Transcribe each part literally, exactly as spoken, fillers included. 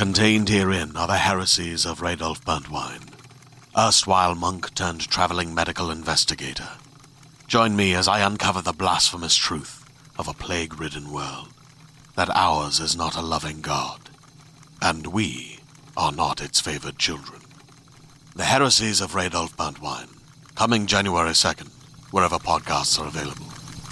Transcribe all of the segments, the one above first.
Contained herein are the heresies of Radolf Burntwine, erstwhile monk turned traveling medical investigator. Join me as I uncover the blasphemous truth of a plague-ridden world, that ours is not a loving God, and we are not its favored children. The heresies of Radolf Burntwine, coming January second, wherever podcasts are available.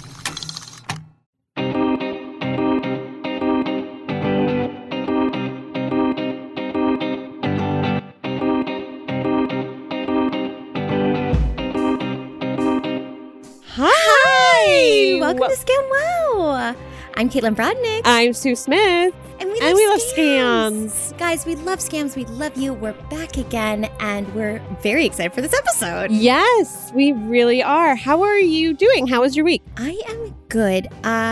Welcome to Scam Wow. I'm Caitlin Brodnick. I'm Sue Smith. And we love, and we love scams. scams. Guys, we love scams. We love you. We're back again, and we're very excited for this episode. Yes, we really are. How are you doing? How was your week? I am good.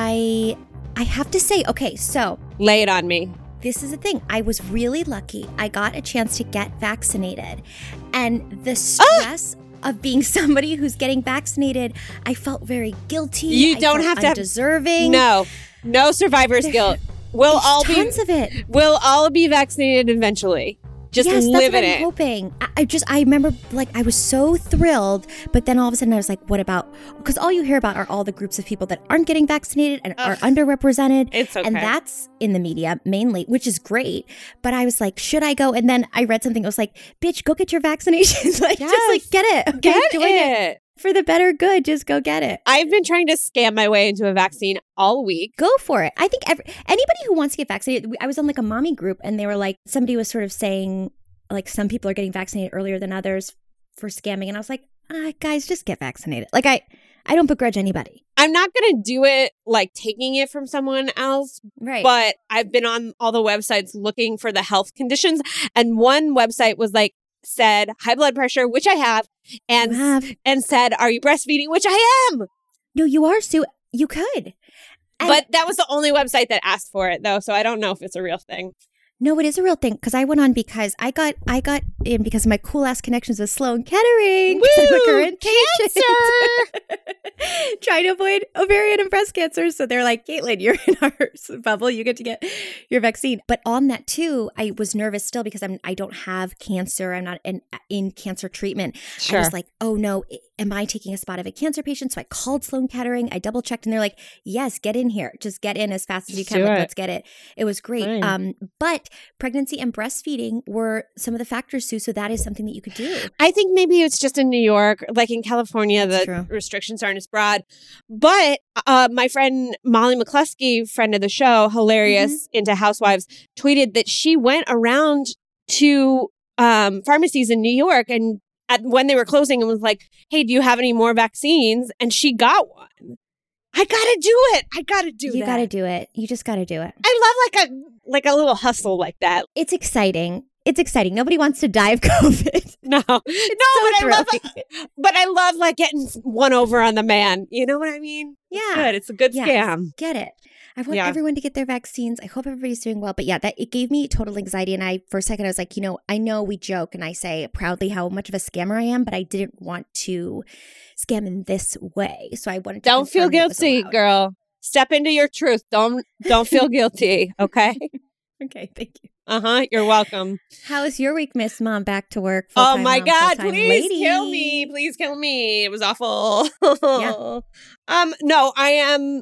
I I have to say, okay, so. Lay it on me. This is the thing. I was really lucky. I got a chance to get vaccinated. And the stress ah! of being somebody who's getting vaccinated, I felt very guilty. You I don't felt have to undeserving. No, no survivor's There, guilt. We'll all be tons of it. We'll all be vaccinated eventually. Just yes, live that's what in I'm it. hoping. I, I just, I remember, like, I was so thrilled, but then all of a sudden I was like, what about, because all you hear about are all the groups of people that aren't getting vaccinated and Ugh. are underrepresented. It's okay. And that's in the media mainly, which is great. But I was like, should I go? And then I read something that was like, bitch, go get your vaccinations. Like, Yes. just like, get it. Okay? Get Join it. For the better good, just go get it. I've been trying to scam my way into a vaccine all week. Go for it. I think every, anybody who wants to get vaccinated, I was on like a mommy group and they were like, somebody was sort of saying, like, some people are getting vaccinated earlier than others for scamming. And I was like, ah, guys, just get vaccinated. Like, I, I don't begrudge anybody. I'm not going to do it like taking it from someone else. Right. But I've been on all the websites looking for the health conditions. And one website was like, said high blood pressure, which I have, and You have. and said, are you breastfeeding? Which I am. No, you are, Sue. You could. And But that was the only website that asked for it, though. So I don't know if it's a real thing. no, it is a real thing because I went on because I got I got in because of my cool ass connections with Sloan Kettering. 'Cause I'm a Woo! current patient. Cancer! Trying to avoid ovarian and breast cancer. So they're like, Caitlin, you're in our bubble. You get to get your vaccine. But on that too, I was nervous still because I'm I don't have cancer. I'm not in in cancer treatment. Sure. I was like, oh no, am I taking a spot of a cancer patient? So I called Sloan Kettering. I double checked and they're like, yes, get in here. Just get in as fast as you Just can. do Like, it. let's get it. It was great. Fine. Um, but pregnancy and breastfeeding were some of the factors, Sue. So that is something that you could do. I think maybe it's just in New York, like in California, That's the true. restrictions aren't as broad. But uh, my friend Molly McCluskey, friend of the show, hilarious, Mm-hmm. into Housewives, tweeted that she went around to um, pharmacies in New York and at, when they were closing and was like, hey, do you have any more vaccines? And she got one. I gotta do it. I gotta do You that. got to do it. You just got to do it. I love like a like a little hustle like that. It's exciting. It's exciting. Nobody wants to die of COVID. No, no, but I love, but I love like getting one over on the man. You know what I mean? Yeah. It's good. It's a good Yes. scam. Get it. I want Yeah. everyone to get their vaccines. I hope everybody's doing well. But yeah, that it gave me total anxiety. And I, for a second, I was like, you know, I know we joke and I say proudly how much of a scammer I am, but I didn't want to scam in this way. So I wanted to Don't feel confirm it was guilty, allowed. girl. Step into your truth. Don't don't feel guilty. Okay. Okay, thank you. Uh huh. You're welcome. How was your week, Miss Mom? Back to work. Oh full-time my mom, God! full-time Please lady. kill me. Please kill me. It was awful. Yeah. Um. No, I am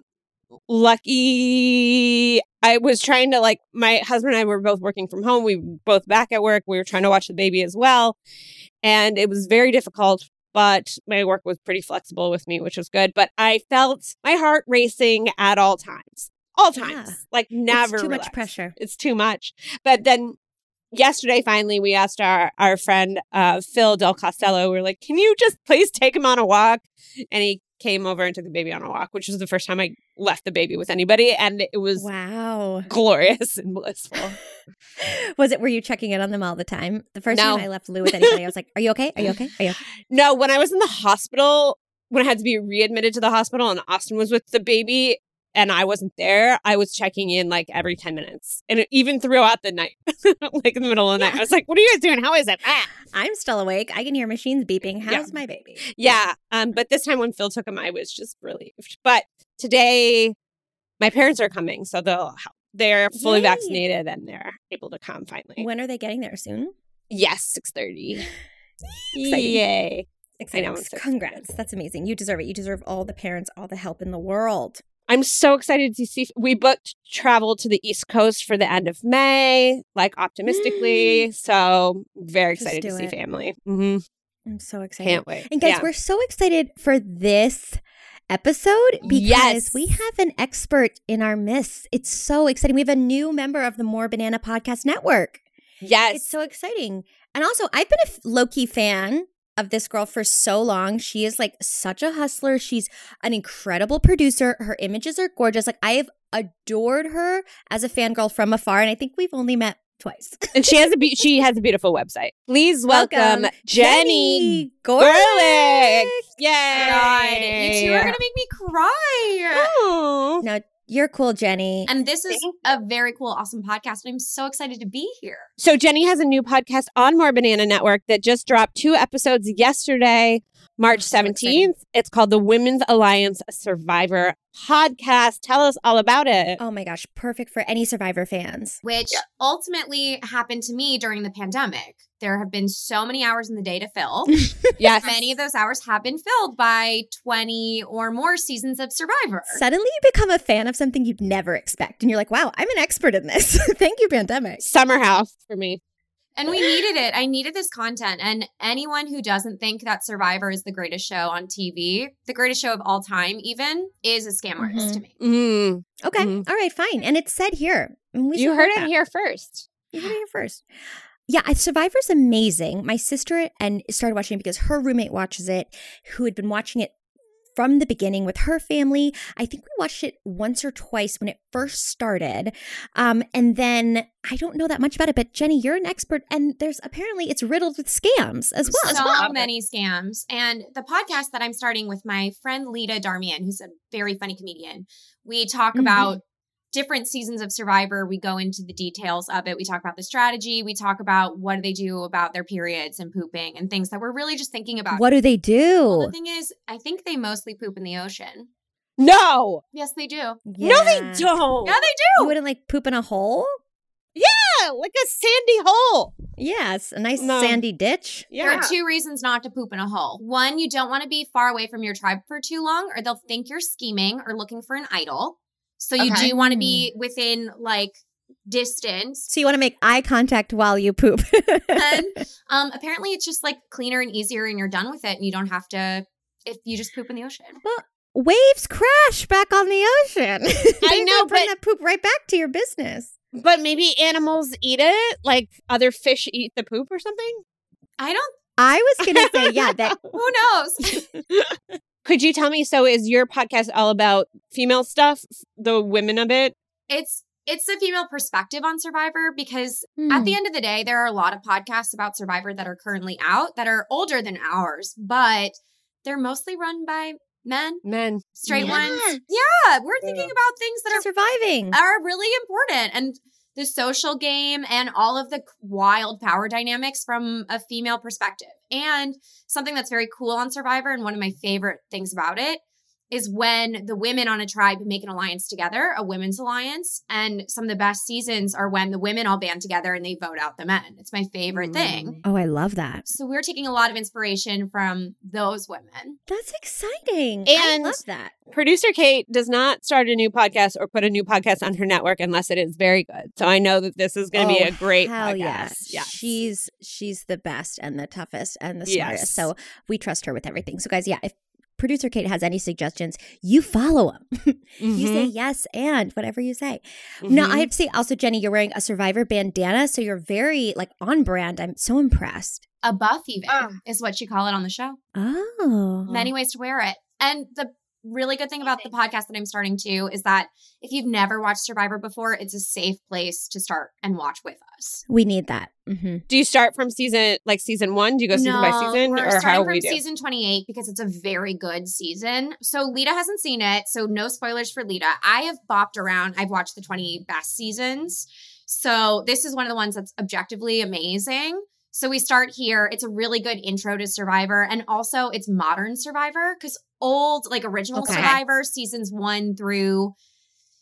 lucky. I was trying to like my husband and I were both working from home. We were both back at work. We were trying to watch the baby as well, and it was very difficult. But my work was pretty flexible with me, which was good. But I felt my heart racing at all times. All times. Yeah. Like never It's too relaxed. much pressure. It's too much. But then yesterday, finally, we asked our, our friend, uh, Phil Del Costello, we were like, can you just please take him on a walk? And he came over and took the baby on a walk, which was the first time I left the baby with anybody. And it was Wow. glorious and blissful. Was it, were you checking in on them all the time? The first No. time I left Lou with anybody, I was like, are you okay? Are you okay? Are you okay? No, when I was in the hospital, when I had to be readmitted to the hospital and Austin was with the baby and I wasn't there, I was checking in like every ten minutes. And it, even throughout the night, like in the middle of the night, I was like, what are you guys doing? How is it? Ah. I'm still awake. I can hear machines beeping. How's Yeah. my baby? Yeah. Um, but this time when Phil took him, I was just relieved. But today, my parents are coming, so they'll help. they're fully Yay. vaccinated and they're able to come finally. When are they getting there? Soon? Yes, six thirty. Exciting. Yay. Exciting. I know, I'm so Congrats. excited. That's amazing. You deserve it. You deserve all the parents, all the help in the world. I'm so excited to see. We booked travel to the East Coast for the end of May, like optimistically. So very Just excited to do see it. family. Mm-hmm. I'm so excited. Can't wait. And guys, Yeah. we're so excited for this episode because Yes. we have an expert in our midst. It's so exciting. We have a new member of the More Banana Podcast Network. Yes. It's so exciting. And also, I've been a f- low-key fan of this girl for so long. She is like such a hustler. She's an incredible producer. Her images are gorgeous. Like I have adored her as a fangirl from afar. And I think we've only met twice. and she has a be- she has a beautiful website. Please welcome, Jenny Gorlick. Gorlick. Yay! God, you two are gonna make me cry. Aw. No, you're cool, Jenny. And this is a very cool, awesome podcast. And I'm so excited to be here. So Jenny has a new podcast on More Banana Network that just dropped two episodes yesterday, March So seventeenth. It's called the Women's Alliance Survivor Podcast. Tell us all about it. Oh my gosh, perfect for any Survivor fans. Which ultimately happened to me during the pandemic. There have been so many hours in the day to fill. Yes. Many of those hours have been filled by twenty or more seasons of Survivor. Suddenly you become a fan of something you'd never expect. And you're like, wow, I'm an expert in this. Thank you, pandemic. Summer House for me. And we needed it. I needed this content. And anyone who doesn't think that Survivor is the greatest show on T V, the greatest show of all time even, is a scam artist Mhm. to me. Mm. Okay. Mhm. All right, fine. And it's said here. And we You support heard it that. here first. You heard it here first. Yeah, I- Survivor's amazing. My sister and started watching it because her roommate watches it, who had been watching it from the beginning with her family. I think we watched it once or twice when it first started. Um, and then I don't know that much about it, but Jenny, you're an expert, and there's apparently it's riddled with scams as well. So well. many scams. And the podcast that I'm starting with my friend Lita Darmian, who's a very funny comedian, we talk Mhm. about different seasons of Survivor. We go into the details of it. We talk about the strategy. We talk about what do they do about their periods and pooping and things that we're really just thinking about. What do they Well, do? the thing is, I think they mostly poop in the ocean. No. Yes, they do. No, they Yeah. don't. Yeah, they You do. wouldn't like poop in a hole? Yeah, like a sandy hole. Yes, a nice No. sandy ditch. There Yeah. are two reasons not to poop in a hole. One, you don't want to be far away from your tribe for too long, or they'll think you're scheming or looking for an idol. So you Okay. do want to be within like distance. So you want to make eye contact while you poop. And um, apparently, it's just like cleaner and easier, and you're done with it, and you don't have to. If you just poop in the ocean. Waves crash back on the ocean. I know, bring but- that poop right back to your business. But maybe animals eat it, like other fish eat the poop or something. I don't. I was gonna say, yeah, that Who knows? Could you tell me? So, is your podcast all about female stuff, the women of it? it's it's the female perspective on Survivor because Hmm. at the end of the day, there are a lot of podcasts about Survivor that are currently out that are older than ours, but they're mostly run by men, Men. straight Yes. ones. Yeah, we're thinking about things that are surviving. are really important and the social game and all of the wild power dynamics from a female perspective. And something that's very cool on Survivor and one of my favorite things about it is when the women on a tribe make an alliance together, a women's alliance. And some of the best seasons are when the women all band together and they vote out the men. It's my favorite thing. Oh, I love that. So we're taking a lot of inspiration from those women. That's exciting. I And- love that. Producer Kate does not start a new podcast or put a new podcast on her network unless it is very good. So I know that this is going to be Oh, a great hell podcast. yes. Yes. She's she's the best and the toughest and the Yes. smartest. So we trust her with everything. So guys, yeah, if producer Kate has any suggestions, you follow them. You say yes and whatever you say. Mhm. Now, I have to say also, Jenny, you're wearing a Survivor bandana, so you're very like on brand. I'm so impressed. A buff even Ah. is what you call it on the show. Oh. Many ways to wear it. And the really good thing about the podcast that I'm starting to is that if you've never watched Survivor before, it's a safe place to start and watch with us. We need that. hmm Do you start from season, like season one? Do you go season by season? we're Or starting how from we do? season twenty-eight because it's a very good season. So Lita hasn't seen it, so no spoilers for Lita. I have bopped around. I've watched the twenty best seasons. So this is one of the ones that's objectively amazing. So we start here. It's a really good intro to Survivor. And also it's modern Survivor because old, like original Okay. Survivor seasons one through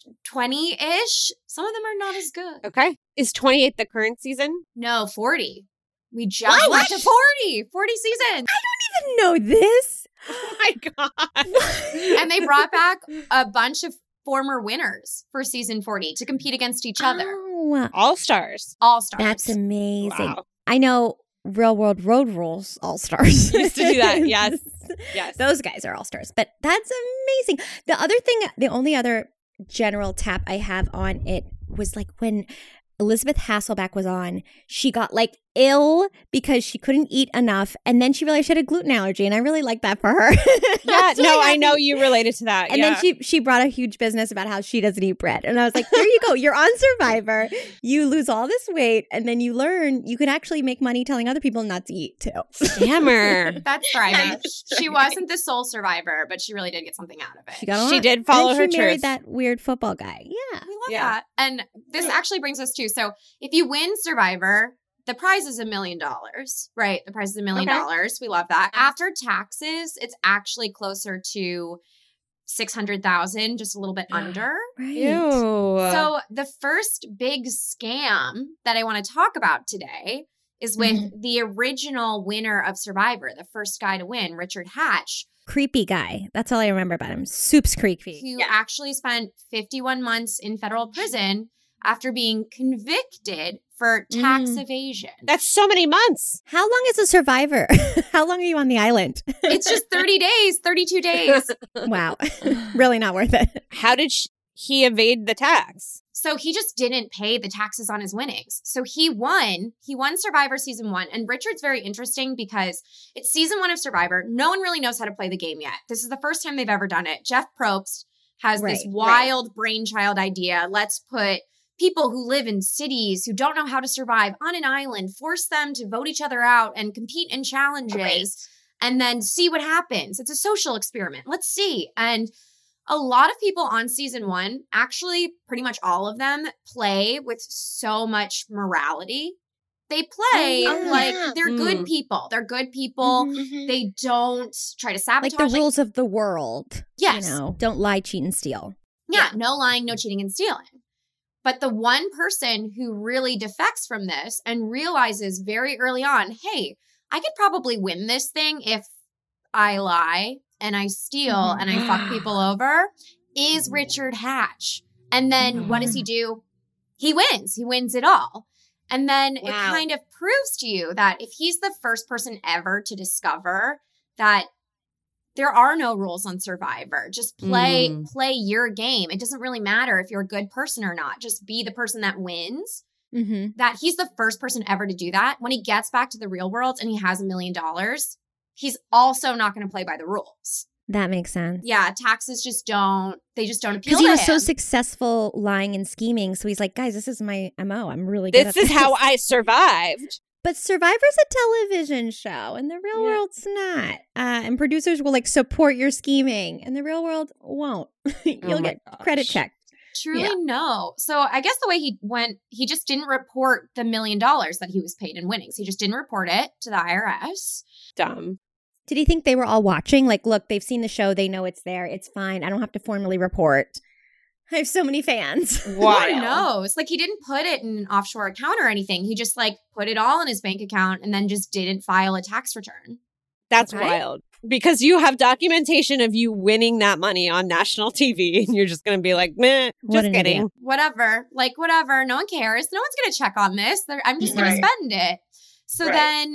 twenty-ish. Some of them are not as good. Okay. Is twenty-eight the current season? No, forty. We just went to forty. forty seasons. I didn't know this. Oh my God. And they brought back a bunch of former winners for season forty to compete against each other. Oh, All stars. All stars. that's amazing. Wow. I know Real World Road Rules All Stars. Used to do that, yes. Yes. Those guys are all stars. But that's amazing. The other thing, the only other general tap I have on it was like when Elizabeth Hasselbeck was on, she got like ill because she couldn't eat enough. And then she realized she had a gluten allergy. And I really like that for her. Yeah, no, I know you related to that. And yeah. then she she brought a huge business about how she doesn't eat bread. And I was like, there you go. You're on Survivor. You lose all this weight. And then you learn you can actually make money telling other people not to eat too. Scammer. That's thriving. She wasn't the sole survivor, but she really did get something out of it. She got a She lot. did follow and her then she married truth. that weird football guy. Yeah. We love Yeah. that. And this actually brings us to, so if you win Survivor, the prize is a million dollars, right? The prize is a million Okay. dollars. We love that. After taxes, it's actually closer to six hundred thousand, just a little bit under. Right. Ew. So the first big scam that I want to talk about today is with Mm-hmm. the original winner of Survivor, the first guy to win, Richard Hatch, Creepy guy. That's all I remember about him. Soup's creepy. who Yeah. actually spent fifty-one months in federal prison after being convicted for tax Mm. evasion. That's so many months. How long is a survivor? How long are you on the island? It's just thirty days, thirty-two days. Wow. Really not worth it. How did sh- he evade the tax? So he just didn't pay the taxes on his winnings. So he won. He won Survivor season one. And Richard's very interesting because it's season one of Survivor. No one really knows how to play the game yet. This is the first time they've ever done it. Jeff Probst has this Right, wild brainchild idea. Let's put people who live in cities who don't know how to survive on an island, force them to vote each other out and compete in challenges, and then see what happens. It's a social experiment. Let's see. And a lot of people on season one, actually pretty much all of them, play with so much morality. They play Oh, yeah. like they're good Mm. people. They're good people. Mhm. They don't try to sabotage. Like the rules of the world. Yes. You know, don't lie, cheat, and steal. Yeah, no lying, no cheating and stealing. But the one person who really defects from this and realizes very early on, hey, I could probably win this thing if I lie and I steal Mhm. and I fuck people over, is Richard Hatch. And then what does he do? He wins. He wins it all. And then it Wow. kind of proves to you that if he's the first person ever to discover that there are no rules on Survivor. Just play Mm. play your game. It doesn't really matter if you're a good person or not. Just be the person that wins. Mm-hmm. That he's the first person ever to do that. When he gets back to the real world and he has a million dollars, he's also not going to play by the rules. That makes sense. Yeah, taxes just don't, they just don't appeal Because he to was so him. successful lying and scheming. So he's like, guys, this is my M O. I'm really good This at is how I survived. But Survivor's a television show, and the real Yeah. world's not. Uh, and producers will like support your scheming, and the real world won't. You'll Oh my get credit gosh. checked. Truly Yeah. no. So I guess the way he went, he just didn't report the million dollars that he was paid in winnings. He just didn't report it to the I R S. Dumb. Did he think they were all watching? Like, look, they've seen the show. They know it's there. It's fine. I don't have to formally report. I have so many fans. Wild. Who knows? Like he didn't put it in an offshore account or anything. He just like put it all in his bank account and then just didn't file a tax return. That's Okay. wild. Because you have documentation of you winning that money on national T V, and you're just going to be like, meh, What just an kidding. idiot. Whatever. Like whatever. No one cares. No one's going to check on this. They're, I'm just going Right. to spend it. So Right. then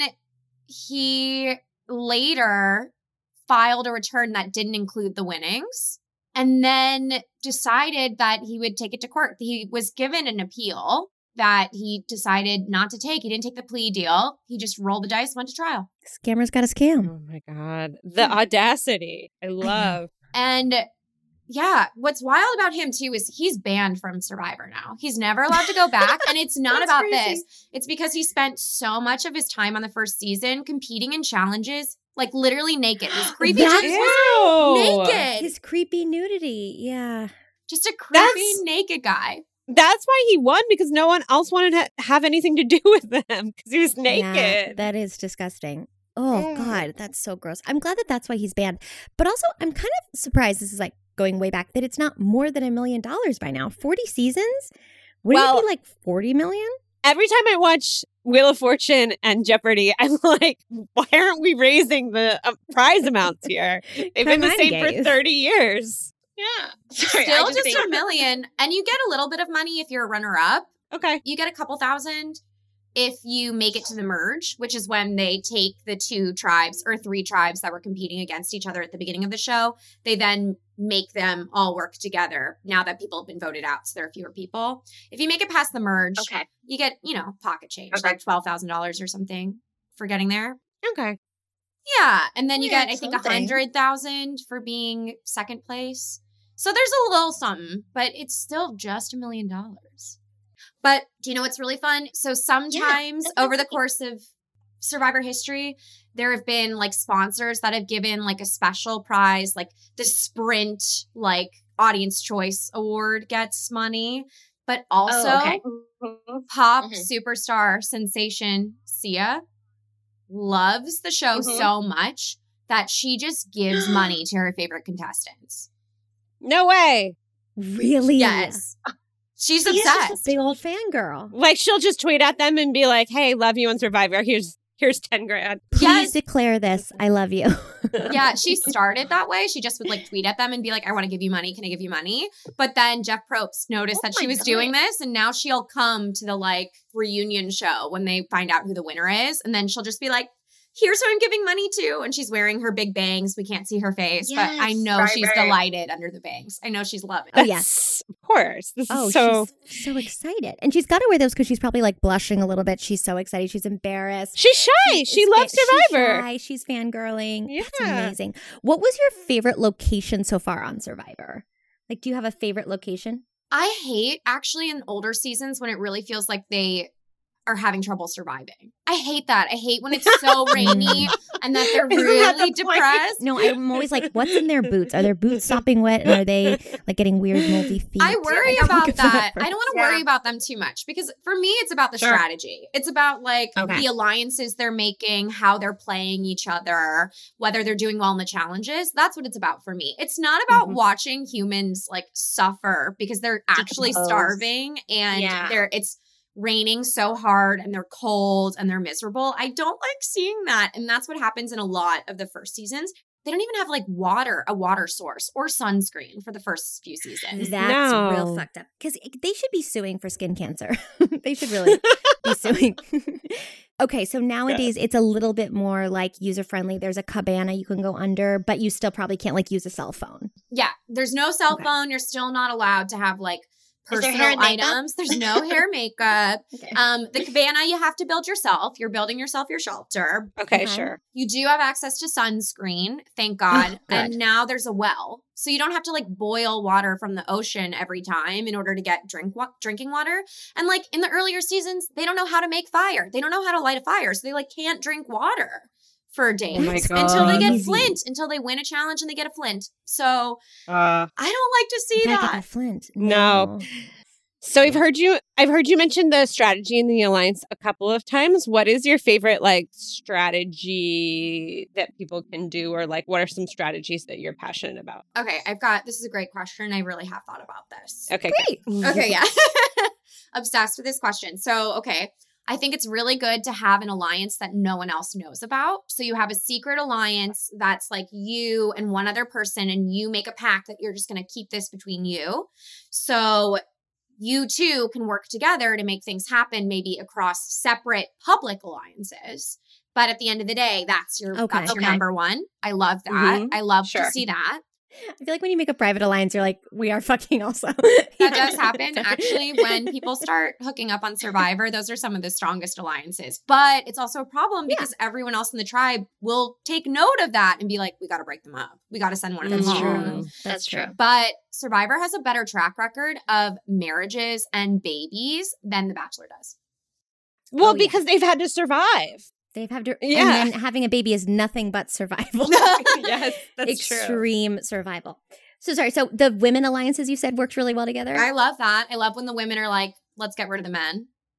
he later filed a return that didn't include the winnings and then decided that he would take it to court. He was given an appeal that he decided not to take. He didn't take the plea deal. He just rolled the dice, went to trial. Scammer's got a scam. Oh my God. The audacity. I love. And yeah, what's wild about him too is he's banned from Survivor now. He's never allowed to go back. And it's not That's about crazy. this. It's because he spent so much of his time on the first season competing in challenges, like literally naked. His creepy That's just was Ew. naked. His creepy nudity. Yeah. Just a creepy That's- naked guy. That's why he won, because no one else wanted to have anything to do with him because he was naked. Yeah, that is disgusting. Oh, Mm. God, that's so gross. I'm glad that that's why he's banned. But also, I'm kind of surprised, this is like going way back, that it's not more than a million dollars by now. forty seasons? Wouldn't Well- it be like forty million? Every time I watch Wheel of Fortune and Jeopardy, I'm like, why aren't we raising the uh, prize amounts here? They've been the Hermione same for gave. thirty years. Yeah. Sorry, I Still just just think- a million. And you get a little bit of money if you're a runner up. Okay. You get a couple thousand if you make it to the merge, which is when they take the two tribes or three tribes that were competing against each other at the beginning of the show. They then make them all work together now that people have been voted out. So there are fewer people. If you make it past the merge, Okay. you get, you know, pocket change, Okay. like twelve thousand dollars or something for getting there. Okay. Yeah. And then you Yeah, get, I think, something. a hundred thousand for being second place. So there's a little something, but it's still just a million dollars. But do you know what's really fun? So sometimes that's over the really- course of Survivor history, there have been like sponsors that have given like a special prize, like the Sprint, like Audience Choice Award gets money. But also, Oh, okay. pop Mhm. superstar sensation Sia loves the show Mhm. so much that she just gives money to her favorite contestants. No way. Really? Yes. She's She's just a obsessed. big old fangirl. Like she'll just tweet at them and be like, "Hey, love you on Survivor. Here's here's ten grand." Please Yes. declare this. I love you. Yeah, she started that way. She just would like tweet at them and be like, I want to give you money. Can I give you money? But then Jeff Probst noticed Oh that she my was God. doing this, and now she'll come to the like reunion show when they find out who the winner is. And then she'll just be like, here's who I'm giving money to. And she's wearing her big bangs. We can't see her face, but I Yes, know right, she's right. delighted under the bangs. I know she's loving Oh, it. yes. Of course. This Oh, is so. she's so excited. And she's got to wear those because she's probably like blushing a little bit. She's so excited. She's embarrassed. She's shy. She is loves fa- Survivor. She's shy. She's fangirling. It's Yeah. amazing. What was your favorite location so far on Survivor? Like, do you have a favorite location? I hate actually in older seasons when it really feels like they are having trouble surviving. I hate that. I hate when it's so rainy and that they're Isn't that really the point? depressed. No, I'm always like, what's in their boots? Are their boots sopping wet? And are they like getting weird moldy feet? I worry Like, about look at that. Survivor. I don't want to Yeah. worry about them too much because for me, it's about the Sure. strategy. It's about like Okay. the alliances they're making, how they're playing each other, whether they're doing well in the challenges. That's what it's about for me. It's not about Mhm. watching humans like suffer because they're actually Decompose. starving and Yeah. they're it's raining so hard and they're cold and they're miserable. I don't like seeing that. And that's what happens in a lot of the first seasons. They don't even have like water, a water source or sunscreen for the first few seasons. That's No. real fucked up. Because they should be suing for skin cancer. They should really be suing. Okay, so nowadays it's a little bit more like user friendly. There's a cabana you can go under, but you still probably can't like use a cell phone. Yeah, there's no cell Okay. phone. You're still not allowed to have like Is there personal hair and makeup? items. There's no hair makeup. Okay. Um, the cabana you have to build yourself. You're building yourself your shelter. Okay, Okay. sure. You do have access to sunscreen, thank God. good. And now there's a well. So you don't have to like boil water from the ocean every time in order to get drink wa- drinking water. And like in the earlier seasons, they don't know how to make fire. They don't know how to light a fire. So they like can't drink water for days my until they get God. flint, until they win a challenge and they get a flint. So Uh, I don't like to see You gotta get that. that Flint. No. so I've heard you. I've heard you mention the strategy in the alliance a couple of times. What is your favorite like strategy that people can do, or like what are some strategies that you're passionate about? Okay, I've got this is a great question. I really have thought about this. Okay, Great. good. Okay, yeah. Obsessed with this question. So, okay, I think it's really good to have an alliance that no one else knows about. So you have a secret alliance that's like you and one other person, and you make a pact that you're just going to keep this between you. So you two can work together to make things happen, maybe across separate public alliances. But at the end of the day, that's your Okay. that's your Okay. number one. I love that. Mhm. I love Sure. to see that. I feel like when you make a private alliance, you're like, we are fucking also. That does happen. Actually, when people start hooking up on Survivor, those are some of the strongest alliances. But it's also a problem because everyone else in the tribe will take note of that and be like, we got to break them up. We got to send one of them That's home. true. That's true. But Survivor has a better track record of marriages and babies than The Bachelor does. Well, Oh, yeah. because they've had to survive. They've had to, Yeah. and then having a baby is nothing but survival. Yes, Extreme survival. So sorry. So the women alliances you said worked really well together. I love that. I love when the women are like, let's get rid of the men.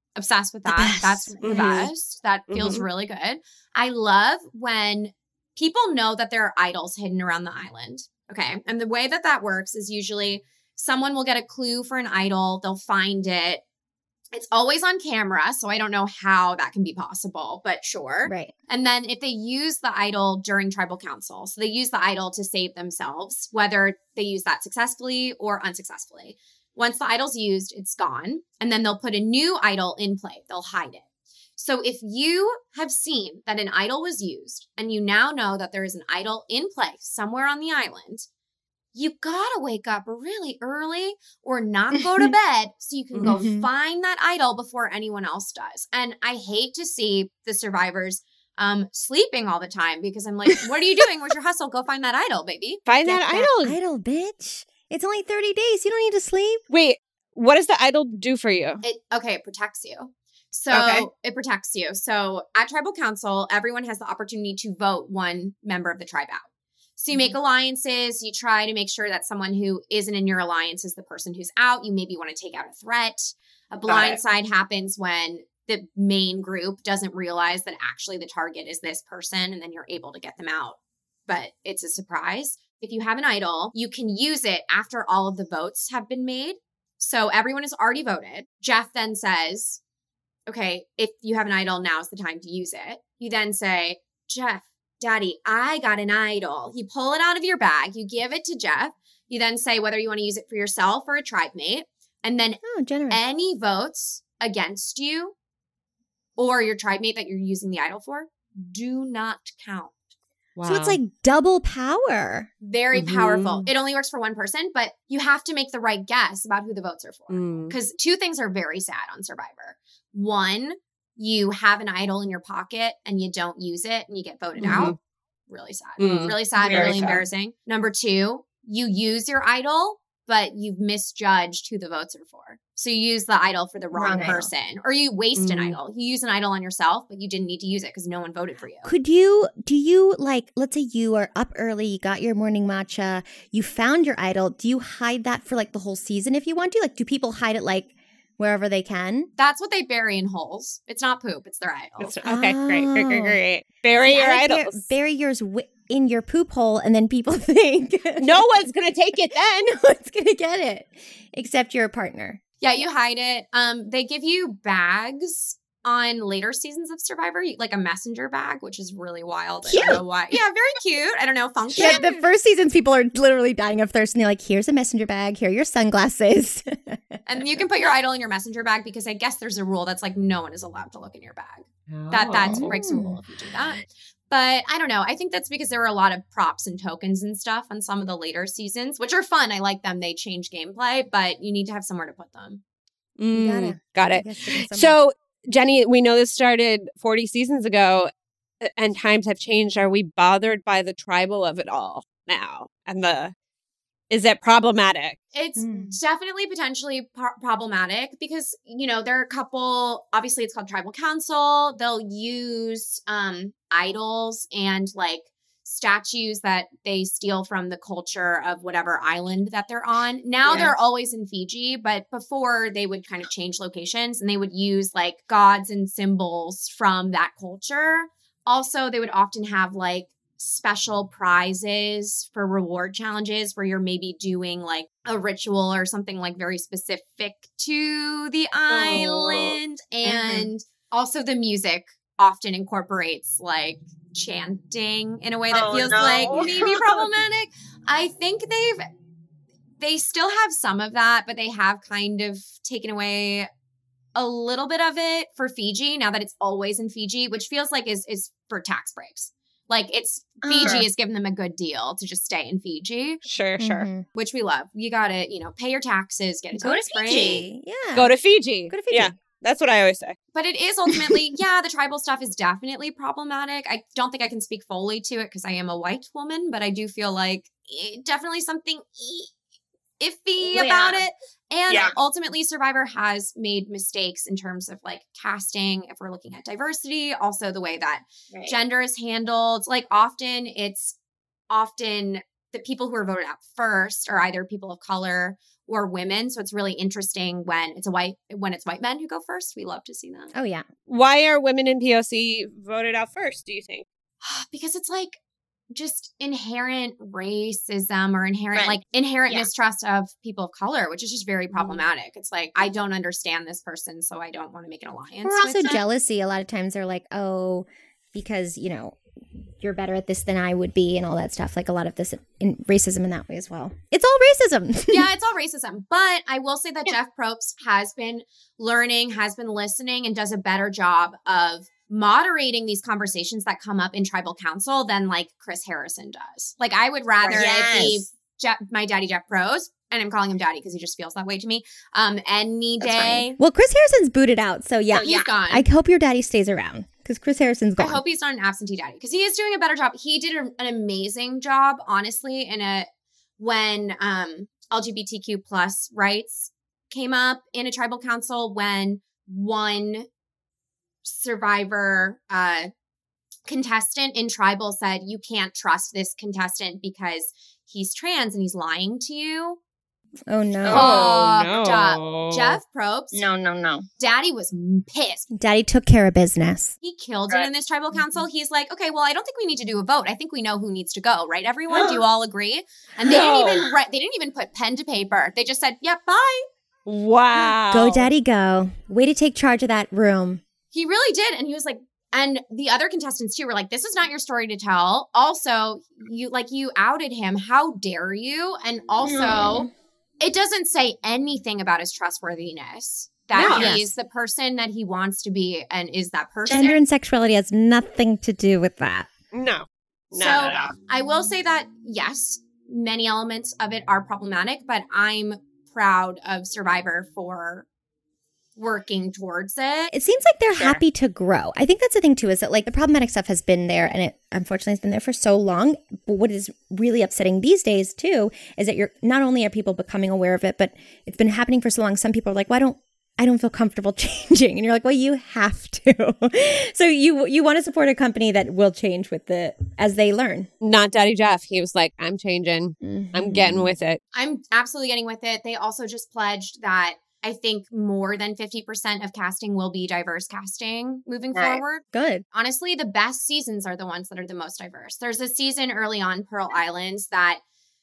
Obsessed with The that. best. That's the Mhm. best. That feels Mhm. really good. I love when people know that there are idols hidden around the island. Okay. And the way that that works is usually someone will get a clue for an idol. They'll find it. It's always on camera. So I don't know how that can be possible, but sure. Right. And then if they use the idol during tribal council, so they use the idol to save themselves, whether they use that successfully or unsuccessfully. Once the idol's used, it's gone. And then they'll put a new idol in play. They'll hide it. So if you have seen that an idol was used and you now know that there is an idol in play somewhere on the island, you gotta wake up really early or not go to bed so you can go Mhm. find that idol before anyone else does. And I hate to see the survivors um, sleeping all the time because I'm like, what are you doing? Where's your hustle? Go find that idol, baby. Find Get that, that idol. idol, bitch. It's only thirty days. You don't need to sleep. Wait, what does the idol do for you? It okay, it protects you. So Okay. it protects you. So at tribal council, everyone has the opportunity to vote one member of the tribe out. So you make alliances, you try to make sure that someone who isn't in your alliance is the person who's out. You maybe want to take out a threat. A blind side happens when the main group doesn't realize that actually the target is this person, and then you're able to get them out. But it's a surprise. If you have an idol, you can use it after all of the votes have been made. So everyone has already voted. Jeff then says, okay, if you have an idol, now's the time to use it. You then say, Jeff, Daddy, I got an idol. You pull it out of your bag. You give it to Jeff. You then say whether you want to use it for yourself or a tribe mate. And then Oh, generous. any votes against you or your tribe mate that you're using the idol for do not count. So it's like double power. Very Mhm. powerful. It only works for one person, but you have to make the right guess about who the votes are for. Mm. Because two things are very sad on Survivor. One, you have an idol in your pocket and you don't use it and you get voted Mhm. out. Really sad. Mm. Really sad, Very really sad. embarrassing. Number two, you use your idol, but you've misjudged who the votes are for. So you use the idol for the wrong, Wrong idol. person, or you waste an Mm. idol. You use an idol on yourself, but you didn't need to use it because no one voted for you. Could you, do you like, let's say you are up early, you got your morning matcha, you found your idol. Do you hide that for like the whole season if you want to? Like, do people hide it like wherever they can? That's what they bury in holes. It's not poop, it's their idols. It's- okay, great, great, great, Oh. great. Bury See, your I like bur- idols. bury yours wi- in your poop hole, and then people think No one's gonna take it then. no one's gonna get it except your partner. Yeah, you hide it. Um, they give you bags on later seasons of Survivor, like a messenger bag, which is really wild. I Cute. don't know why. Yeah, very cute. I don't know, funky. Yeah, the first seasons, people are literally dying of thirst, and they're like, "Here's a messenger bag. Here are your sunglasses." And you can put your idol in your messenger bag because I guess there's a rule that's like no one is allowed to look in your bag. That that Oh. breaks a rule if you do that. But I don't know. I think that's because there were a lot of props and tokens and stuff on some of the later seasons, which are fun. I like them. They change gameplay, but you need to have somewhere to put them. Mm, gotta- got I it. guess it is somewhere. So, Jenny, we know this started forty seasons ago uh, and times have changed. Are we bothered by the tribal of it all now? And the, is it problematic? It's Mm. definitely potentially pro- problematic because, you know, there are a couple, obviously it's called tribal council. They'll use um, idols and like statues that they steal from the culture of whatever island that they're on. Now Yeah. they're always in Fiji, but before they would kind of change locations and they would use like gods and symbols from that culture. Also, they would often have like special prizes for reward challenges where you're maybe doing like a ritual or something like very specific to the island. And also the music often incorporates like chanting in a way that Oh, feels no. like maybe problematic. I think they've they still have some of that, but they have kind of taken away a little bit of it for Fiji now that it's always in Fiji, which feels like is is for tax breaks. Like it's Fiji Sure. is giving them a good deal to just stay in Fiji, Sure, sure. Mhm. which we love. You gotta, you know, pay your taxes, get a Go to tax break. Fiji. Yeah. Go to Fiji. Go to Fiji. Yeah, that's what I always say. But it is ultimately, yeah, the tribal stuff is definitely problematic. I don't think I can speak fully to it because I am a white woman, but I do feel like it, definitely something e- iffy Yeah. about it. And Yeah. ultimately, Survivor has made mistakes in terms of like casting, if we're looking at diversity, also the way that Right. gender is handled. Like often it's often the people who are voted out first are either people of color or women. So it's really interesting when it's a white when it's white men who go first. We love to see that. Oh, yeah. Why are women in P O C voted out first, do you think? Because it's like just inherent racism or inherent Right. like inherent Yeah. mistrust of people of color, which is just very problematic. It's like, I don't understand this person, so I don't want to make an alliance. Or with also them. jealousy. A lot of times they're like, oh, because, you know, you're better at this than I would be and all that stuff. Like a lot of this in racism in that way as well. It's all racism. Yeah, it's all racism. But I will say that Jeff Probst has been learning, has been listening, and does a better job of moderating these conversations that come up in tribal council than like Chris Harrison does. Like I would rather it be Yes. Jeff, my daddy Jeff Probst, and I'm calling him daddy because he just feels that way to me. Um, any That's day. Well, Chris Harrison's booted out. So, yeah. So, He's yeah. gone. I hope your daddy stays around because Chris Harrison's I gone. hope he's not an absentee daddy because he is doing a better job. He did a, an amazing job, honestly, in a when um, L G B T Q plus rights came up in a tribal council when one survivor uh, contestant in tribal said, you can't trust this contestant because he's trans and he's lying to you. Oh, no. Oh. Fucked up. no. Jeff Probst, No, no, no. daddy was pissed. Daddy took care of business. He killed it Right. in this tribal council. He's like, okay, well, I don't think we need to do a vote. I think we know who needs to go, right? Everyone, do you all agree? And they No. didn't even write, they didn't even put pen to paper. They just said, yep, bye. Wow. Go, Daddy, go. Way to take charge of that room. He really did. And he was like, and the other contestants too were like, this is not your story to tell. Also, you like you outed him. How dare you? And also, Mm. it doesn't say anything about his trustworthiness. That No. he's the person that he wants to be and is that person. Gender and sexuality has nothing to do with that. No. No, So no, no. I will say that, yes, many elements of it are problematic, but I'm proud of Survivor for working towards it. It seems like they're Sure. happy to grow. I think that's the thing too, is that like the problematic stuff has been there and it unfortunately has been there for so long. But what is really upsetting these days too is that you're not only are people becoming aware of it, but it's been happening for so long. Some people are like, well, I don't I don't feel comfortable changing. And you're like, well, you have to. So you you want to support a company that will change with the as they learn. Not Daddy Jeff. He was like, I'm changing. I'm getting with it. I'm absolutely getting with it. They also just pledged that I think more than fifty percent of casting will be diverse casting moving Right. forward. Good. Honestly, the best seasons are the ones that are the most diverse. There's a season early on, Pearl Islands, that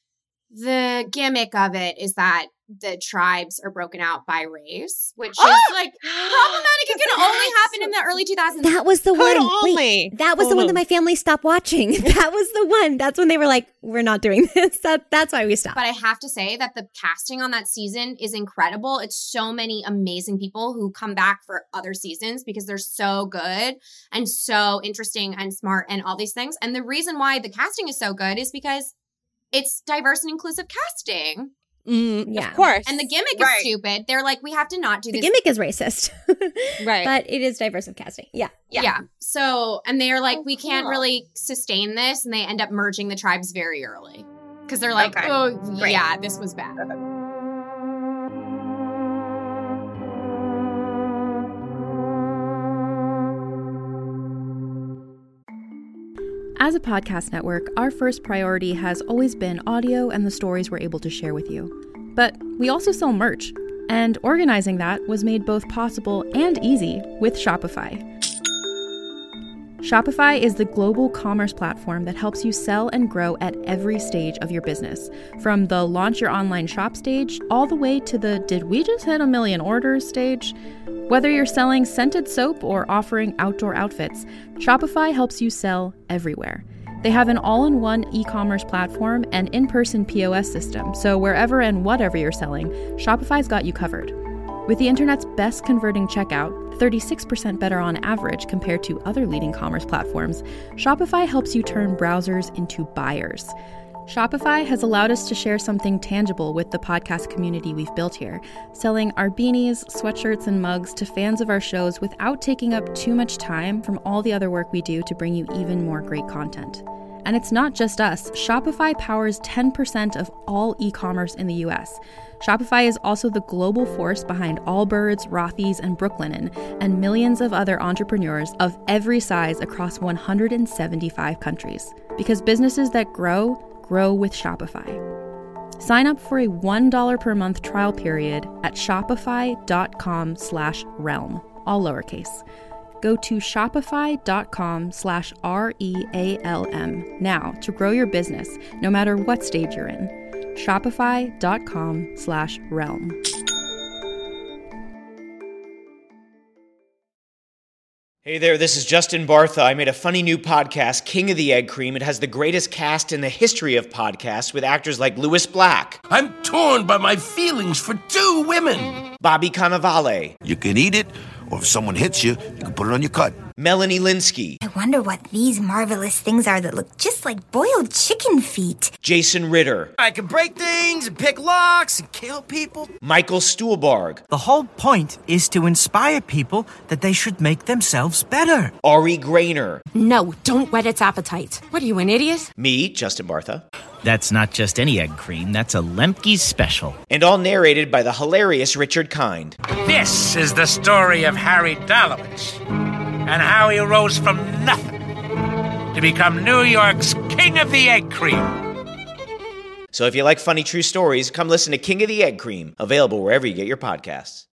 the gimmick of it is that the tribes are broken out by race, which is like problematic. It can only happen in the early two thousands. That was the Could one. only. Wait, that was the one that Hold my family stopped watching. That was the one. That's when they were like, we're not doing this. That that's why we stopped. But I have to say that the casting on that season is incredible. It's so many amazing people who come back for other seasons because they're so good and so interesting and smart and all these things. And the reason why the casting is so good is because it's diverse and inclusive casting. Mm, Yeah. Of course. And the gimmick Right. is stupid. They're like, we have to not do The this. gimmick is racist. Right. But it is diverse of casting. Yeah. Yeah. Yeah. So, and they're like, Oh, we can't cool. really sustain this. And they end up merging the tribes very early because they're like, Okay. oh, Great. yeah, this was bad. As a podcast network, our first priority has always been audio and the stories we're able to share with you. But we also sell merch, and organizing that was made both possible and easy with Shopify. Shopify is the global commerce platform that helps you sell and grow at every stage of your business, from the launch your online shop stage all the way to the did we just hit a million orders stage. Whether you're selling scented soap or offering outdoor outfits, Shopify helps you sell everywhere. They have an all-in-one e-commerce platform and in-person P O S system, so wherever and whatever you're selling, Shopify's got you covered. With the internet's best converting checkout, thirty-six percent better on average compared to other leading commerce platforms, Shopify helps you turn browsers into buyers. Shopify has allowed us to share something tangible with the podcast community we've built here, selling our beanies, sweatshirts, and mugs to fans of our shows without taking up too much time from all the other work we do to bring you even more great content. And it's not just us. Shopify powers ten percent of all e-commerce in the U S. Shopify is also the global force behind Allbirds, Rothy's, and Brooklinen, and millions of other entrepreneurs of every size across one hundred seventy-five countries. Because businesses that grow, grow with Shopify. Sign up for a one dollar per month trial period at shopify.com slash realm, all lowercase. Go to shopify.com slash R E A L M now to grow your business, no matter what stage you're in. Shopify.com slash realm. Hey there, this is Justin Bartha. I made a funny new podcast, King of the Egg Cream. It has the greatest cast in the history of podcasts with actors like Louis Black. I'm torn by my feelings for two women. Bobby Cannavale. You can eat it, or if someone hits you, you can put it on your cut. Melanie Linsky. I wonder what these marvelous things are that look just like boiled chicken feet. Jason Ritter. I can break things and pick locks and kill people. Michael Stuhlbarg. The whole point is to inspire people that they should make themselves better. Ari Grainer. No, don't whet its appetite. What are you, an idiot? Me, Justin Bartha. That's not just any egg cream, that's a Lemke's special. And all narrated by the hilarious Richard Kind. This is the story of Harry Dalowitz and how he rose from nothing to become New York's King of the Egg Cream. So if you like funny true stories, come listen to King of the Egg Cream, available wherever you get your podcasts.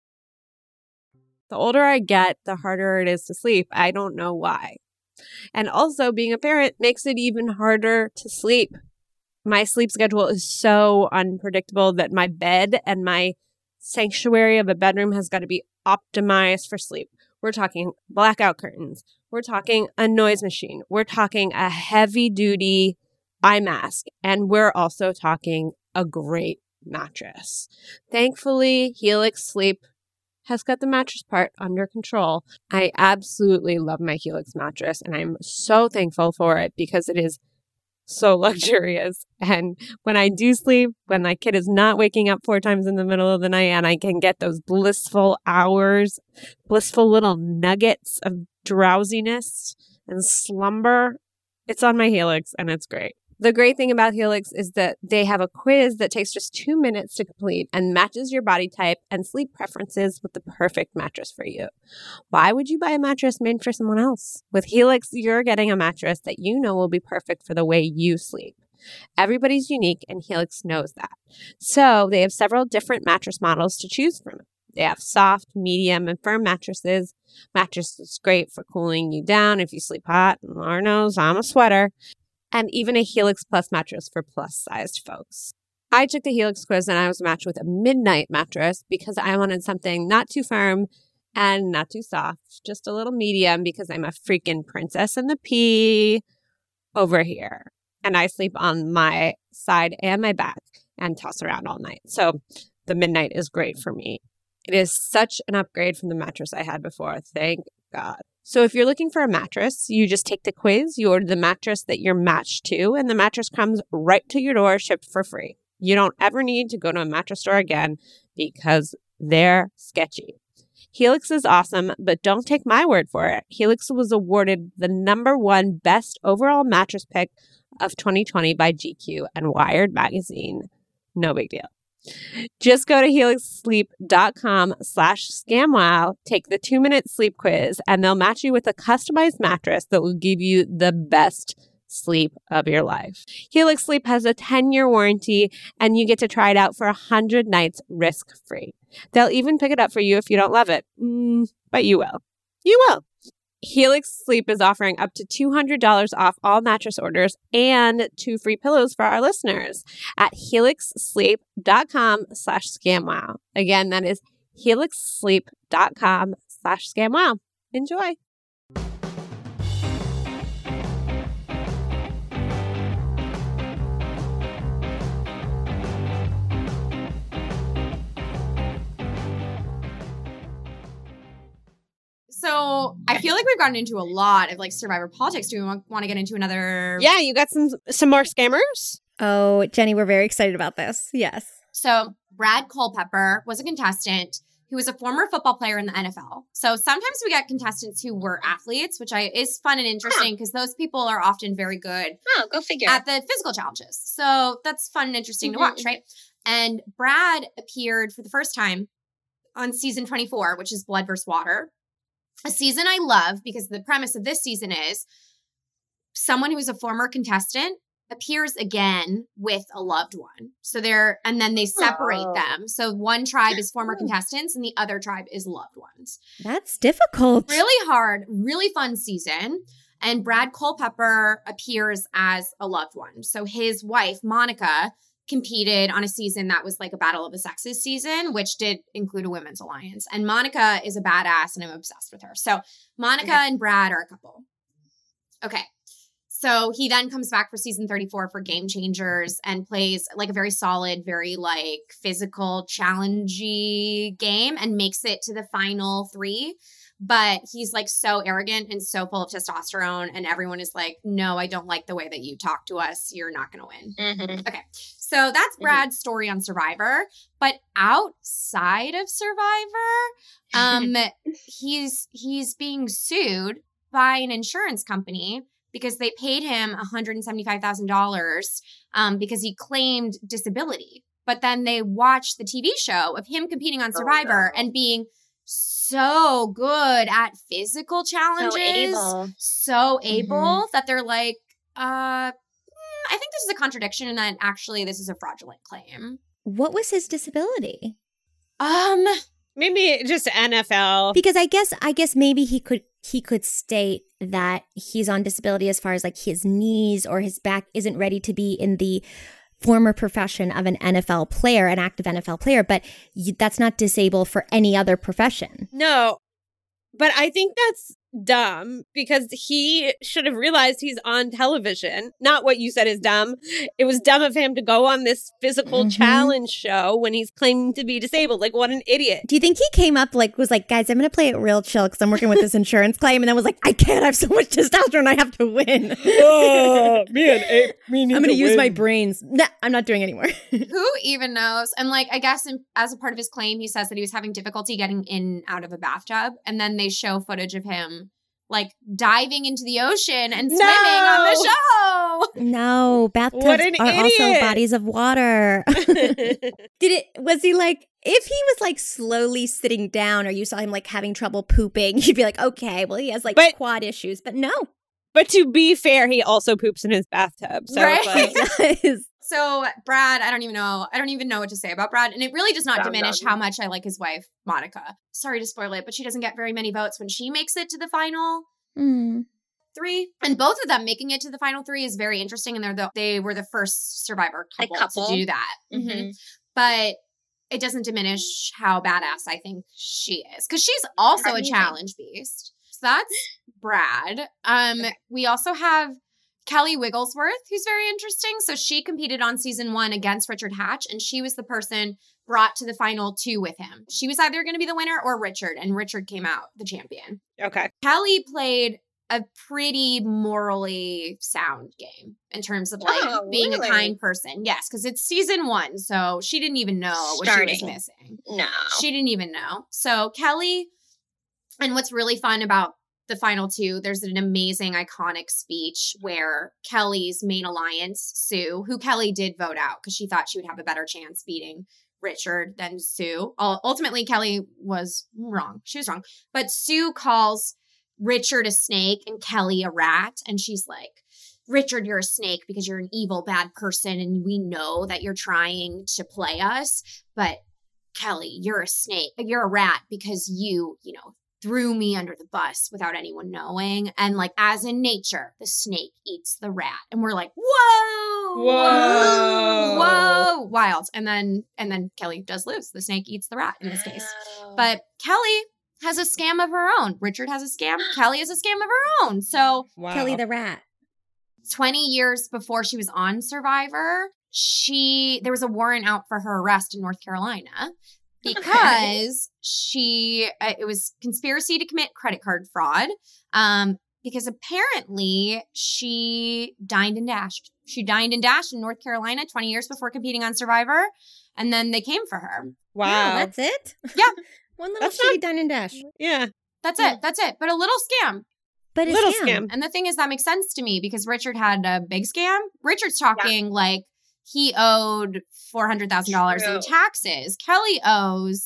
The older I get, the harder it is to sleep. I don't know why. And also, being a parent makes it even harder to sleep. My sleep schedule is so unpredictable that my bed and my sanctuary of a bedroom has got to be optimized for sleep. We're talking blackout curtains. We're talking a noise machine. We're talking a heavy-duty eye mask. And we're also talking a great mattress. Thankfully, Helix Sleep has got the mattress part under control. I absolutely love my Helix mattress, and I'm so thankful for it because it is so luxurious. And when I do sleep, when my kid is not waking up four times in the middle of the night and I can get those blissful hours, blissful little nuggets of drowsiness and slumber, it's on my Helix and it's great. The great thing about Helix is that they have a quiz that takes just two minutes to complete and matches your body type and sleep preferences with the perfect mattress for you. Why would you buy a mattress made for someone else? With Helix, you're getting a mattress that you know will be perfect for the way you sleep. Everybody's unique, and Helix knows that. So they have several different mattress models to choose from. They have soft, medium, and firm mattresses. Mattress is great for cooling you down if you sleep hot. Lord knows I'm a sweater. And even a Helix Plus mattress for plus-sized folks. I took the Helix quiz and I was matched with a midnight mattress because I wanted something not too firm and not too soft, just a little medium because I'm a freaking princess in the pea over here. And I sleep on my side and my back and toss around all night. So the midnight is great for me. It is such an upgrade from the mattress I had before. Thank God. So if you're looking for a mattress, you just take the quiz, you order the mattress that you're matched to, and the mattress comes right to your door, shipped for free. You don't ever need to go to a mattress store again because they're sketchy. Helix is awesome, but don't take my word for it. Helix was awarded the number one best overall mattress pick of twenty twenty by G Q and Wired Magazine. No big deal. Just go to helixsleep.com slash scamwow, take the two-minute sleep quiz, and they'll match you with a customized mattress that will give you the best sleep of your life. Helix Sleep has a ten-year warranty, and you get to try it out for one hundred nights risk-free. They'll even pick it up for you if you don't love it. Mm, but you will. You will. Helix Sleep is offering up to two hundred dollars off all mattress orders and two free pillows for our listeners at helixsleep.com slash scamwow. Again, that is helixsleep.com slash scamwow. Enjoy. So I feel like we've gotten into a lot of like Survivor politics. Do we want, want to get into another? Yeah, you got some some more scammers? Oh, Jenny, we're very excited about this. Yes. So Brad Culpepper was a contestant who was a former football player in the N F L. So sometimes we get contestants who were athletes, which I is fun and interesting because huh. those people are often very good. Oh, go figure. At the physical challenges. So that's fun and interesting mm-hmm. to watch, right? And Brad appeared for the first time on season twenty-four, which is Blood versus Water. A season I love because the premise of this season is someone who is a former contestant appears again with a loved one. So they're, and then they separate Oh. them. So one tribe is former contestants and the other tribe is loved ones. That's difficult. Really hard, really fun season. And Brad Culpepper appears as a loved one. So his wife, Monica, competed on a season that was like a Battle of the Sexes season, which did include a women's alliance. And Monica is a badass and I'm obsessed with her. So Monica Okay. and Brad are a couple. Okay. So he then comes back for season thirty-four for Game Changers and plays like a very solid, very like physical, challenging game and makes it to the final three. But he's like so arrogant and so full of testosterone. And everyone is like, no, I don't like the way that you talk to us. You're not going to win. Mm-hmm. Okay. So that's Brad's story on Survivor. But outside of Survivor, um, he's he's being sued by an insurance company because they paid him one hundred seventy-five thousand dollars um, because he claimed disability. But then they watched the T V show of him competing on Survivor Oh, no. and being so good at physical challenges, able. so able Mhm. that they're like, uh, mm, I think this is a contradiction and that actually this is a fraudulent claim. What was his disability? Um, maybe just N F L. Because I guess I guess maybe he could he could state that he's on disability as far as like his knees or his back isn't ready to be in the former profession of an N F L player, an active N F L player, but y- that's not disabled for any other profession. No, but I think that's dumb because he should have realized he's on television. Not what you said is dumb. It was dumb of him to go on this physical Mhm. challenge show when he's claiming to be disabled. Like, what an idiot. Do you think he came up like was like, guys, I'm going to play it real chill because I'm working with this insurance claim, and then was like, I can't. I have so much testosterone. I have to win. Oh, me and Ape, we need I'm going to to use win. my brains. Nah, I'm not doing anymore. who even knows? And like, I guess in, as a part of his claim, he says that he was having difficulty getting in out of a bathtub. And then they show footage of him like diving into the ocean and swimming on the show. No, bathtubs What an are also idiot. bodies of water. Did it? Was he like? If he was like slowly sitting down, or you saw him like having trouble pooping, you'd be like, okay, well he has like But- quad issues. But no, But to be fair, he also poops in his bathtub. So it's Right? like, he does. So Brad, I don't even know. I don't even know what to say about Brad. And it really does not Dum diminish dum. how much I like his wife, Monica. Sorry to spoil it, but she doesn't get very many votes when she makes it to the final Mm. three. And both of them making it to the final three is very interesting. And they're the, they were the first Survivor A couple, couple. to do that. Mhm. Mhm. But it doesn't diminish how badass I think she is. Because she's also a Amazing. challenge beast. So that's Brad. Um, we also have Kelly Wigglesworth, who's very interesting. So she competed on season one against Richard Hatch, and she was the person brought to the final two with him. She was either going to be the winner or Richard, and Richard came out the champion. okay. Kelly played a pretty morally sound game in terms of like Oh, being really? a kind person. Yes, because it's season one, so she didn't even know what she Starting. was missing. No. She didn't even know. So Kelly, and what's really fun about the final two, there's an amazing iconic speech where Kelly's main alliance, Sue, who Kelly did vote out because she thought she would have a better chance beating Richard than Sue. Ul- Ultimately, Kelly was wrong. She was wrong. But Sue calls Richard a snake and Kelly a rat. And she's like, Richard, you're a snake because you're an evil, bad person. And we know that you're trying to play us. But Kelly, you're a snake. You're a rat because you, you know, threw me under the bus without anyone knowing. And like, as in nature, the snake eats the rat. And we're like, whoa, Whoa. whoa, wild. And then, and then Kelly does lose. The snake eats the rat in this case. But Kelly has a scam of her own. Richard has a scam. Kelly has a scam of her own. So Wow. Kelly the rat. twenty years before she was on Survivor, she there was a warrant out for her arrest in North Carolina because she uh, it was conspiracy to commit credit card fraud. Um, because apparently she dined and dashed. She dined and dashed in North Carolina twenty years before competing on Survivor, and then they came for her. Wow. Oh, that's it? Yeah, One little That's shitty not- dine and dash. yeah. that's it. That's it. But a little scam. But it's Little scam. scam. And the thing is, that makes sense to me because Richard had a big scam. Richard's talking like he owed four hundred thousand dollars in True. taxes. Kelly owes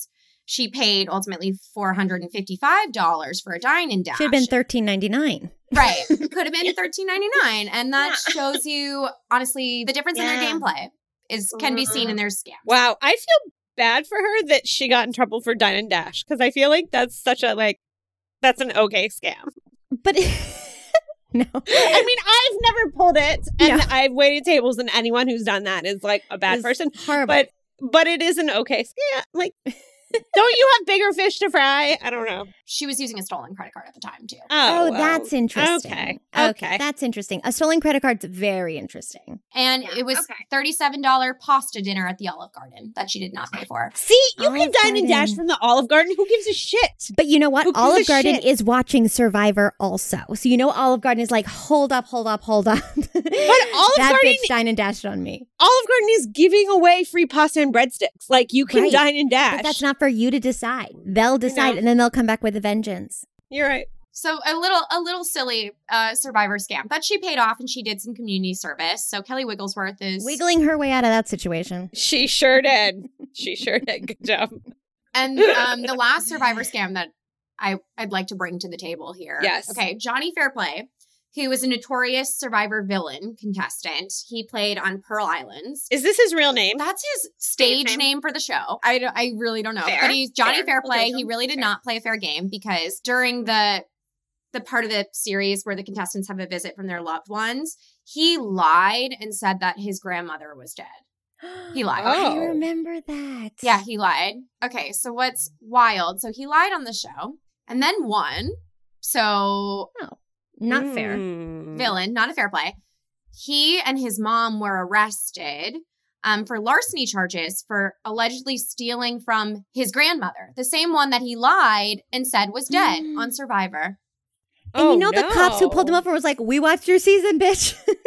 She paid ultimately four hundred fifty-five dollars for a dine and dash. Should have been thirteen ninety-nine. Right. Could have been thirteen ninety-nine. And that yeah. shows you, honestly, the difference yeah. in their gameplay is can be seen in their scams. Wow. I feel bad for her that she got in trouble for dine and dash because I feel like that's such a, like, that's an okay scam. But... No. I mean, I've never pulled it, and no. I've waited tables, and anyone who's done that is like a bad it's person. Horrible. But but it is an okay scam. Like, don't you have bigger fish to fry? I don't know. She was using a stolen credit card at the time, too. Oh, Oh, oh that's well. interesting. Okay. okay. Okay. That's interesting. A stolen credit card's very interesting. And Yeah, it was okay. thirty-seven dollars pasta dinner at the Olive Garden that she did not pay for. See, you Olive can dine and dash Garden. from the Olive Garden. Who gives a shit? But you know what? Who gives Olive a Garden shit? is watching Survivor also. So you know Olive Garden is like, hold up, hold up, hold up. But Olive that Garden- bitch dine and dashed on me. Olive Garden is giving away free pasta and breadsticks. Like, you can Right. dine and dash. But that's not for you to decide. They'll decide, know. and then they'll come back with a vengeance. You're right. So a little a little silly uh, Survivor scam. But she paid off and she did some community service. So Kelly Wigglesworth is... Wiggling her way out of that situation. She sure did. She sure did. Good job. And um, the last Survivor scam that I, I'd like to bring to the table here. Yes. Okay, Johnny Fairplay, who was a notorious Survivor villain contestant. He played on Pearl Islands. Is this his real name? That's his stage Stage name. name for the show. I, don't- I really don't know. Fair. But he's Johnny Fair. Fairplay. Okay, He really did fair. not play a fair game because during the the part of the series where the contestants have a visit from their loved ones, he lied and said that his grandmother was dead. He lied. Oh. I remember that. Yeah, he lied. Okay, so what's wild? So he lied on the show and then won. So Not fair. Mm. villain, not a fair play. He and his mom were arrested um, for larceny charges for allegedly stealing from his grandmother, the same one that he lied and said was dead Mm. on Survivor. And Oh, you know the cops who pulled him no. over was like, we watched your season, bitch. We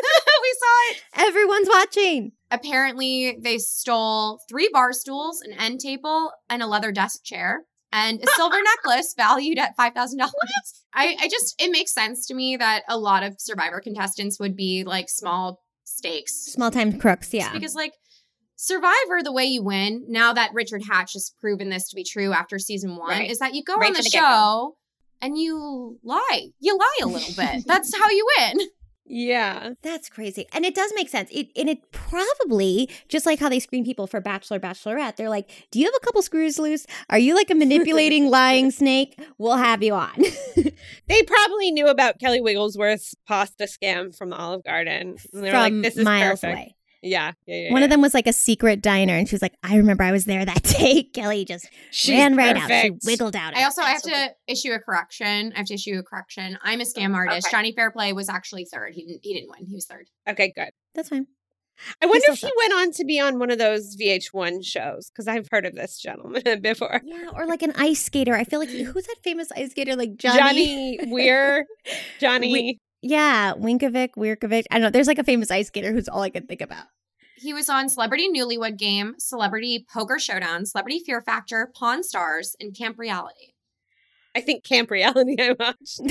saw it. Everyone's watching. Apparently, they stole three bar stools, an end table, and a leather desk chair, and a silver necklace valued at five thousand dollars. I, I just, it makes sense to me that a lot of Survivor contestants would be like small stakes. Small time crooks, yeah. Just because, like, Survivor, the way you win, now that Richard Hatch has proven this to be true after season one, Right. is that you go Right on the from the show and you lie. You lie a little bit. That's how you win. Yeah. That's crazy. And it does make sense. It, and it probably, just like how they screen people for Bachelor, Bachelorette, they're like, do you have a couple screws loose? Are you like a manipulating, lying snake? We'll have you on. They probably knew about Kelly Wigglesworth's pasta scam from the Olive Garden. And they were From like, this is miles perfect. away. Yeah. yeah, yeah One yeah. of them was like a secret diner, and she was like, I remember I was there that day. Kelly just She's ran right out. She perfect. wiggled out. I also I have to issue a correction. I have to issue a correction. I'm a scam artist. Okay. Johnny Fairplay was actually third. He didn't he didn't win. He was third. Okay, good. That's fine. I wonder still if he sucks. went on to be on one of those V H one shows because I've heard of this gentleman before. Yeah, or like an ice skater. I feel like, who's that famous ice skater? Like Johnny. Johnny Weir. Johnny. We- Yeah, Winkovic, Weirkovic. I don't know. There's like a famous ice skater who's all I can think about. He was on Celebrity Newlywed Game, Celebrity Poker Showdown, Celebrity Fear Factor, Pawn Stars, and Camp Reality. I think Camp Reality I watched.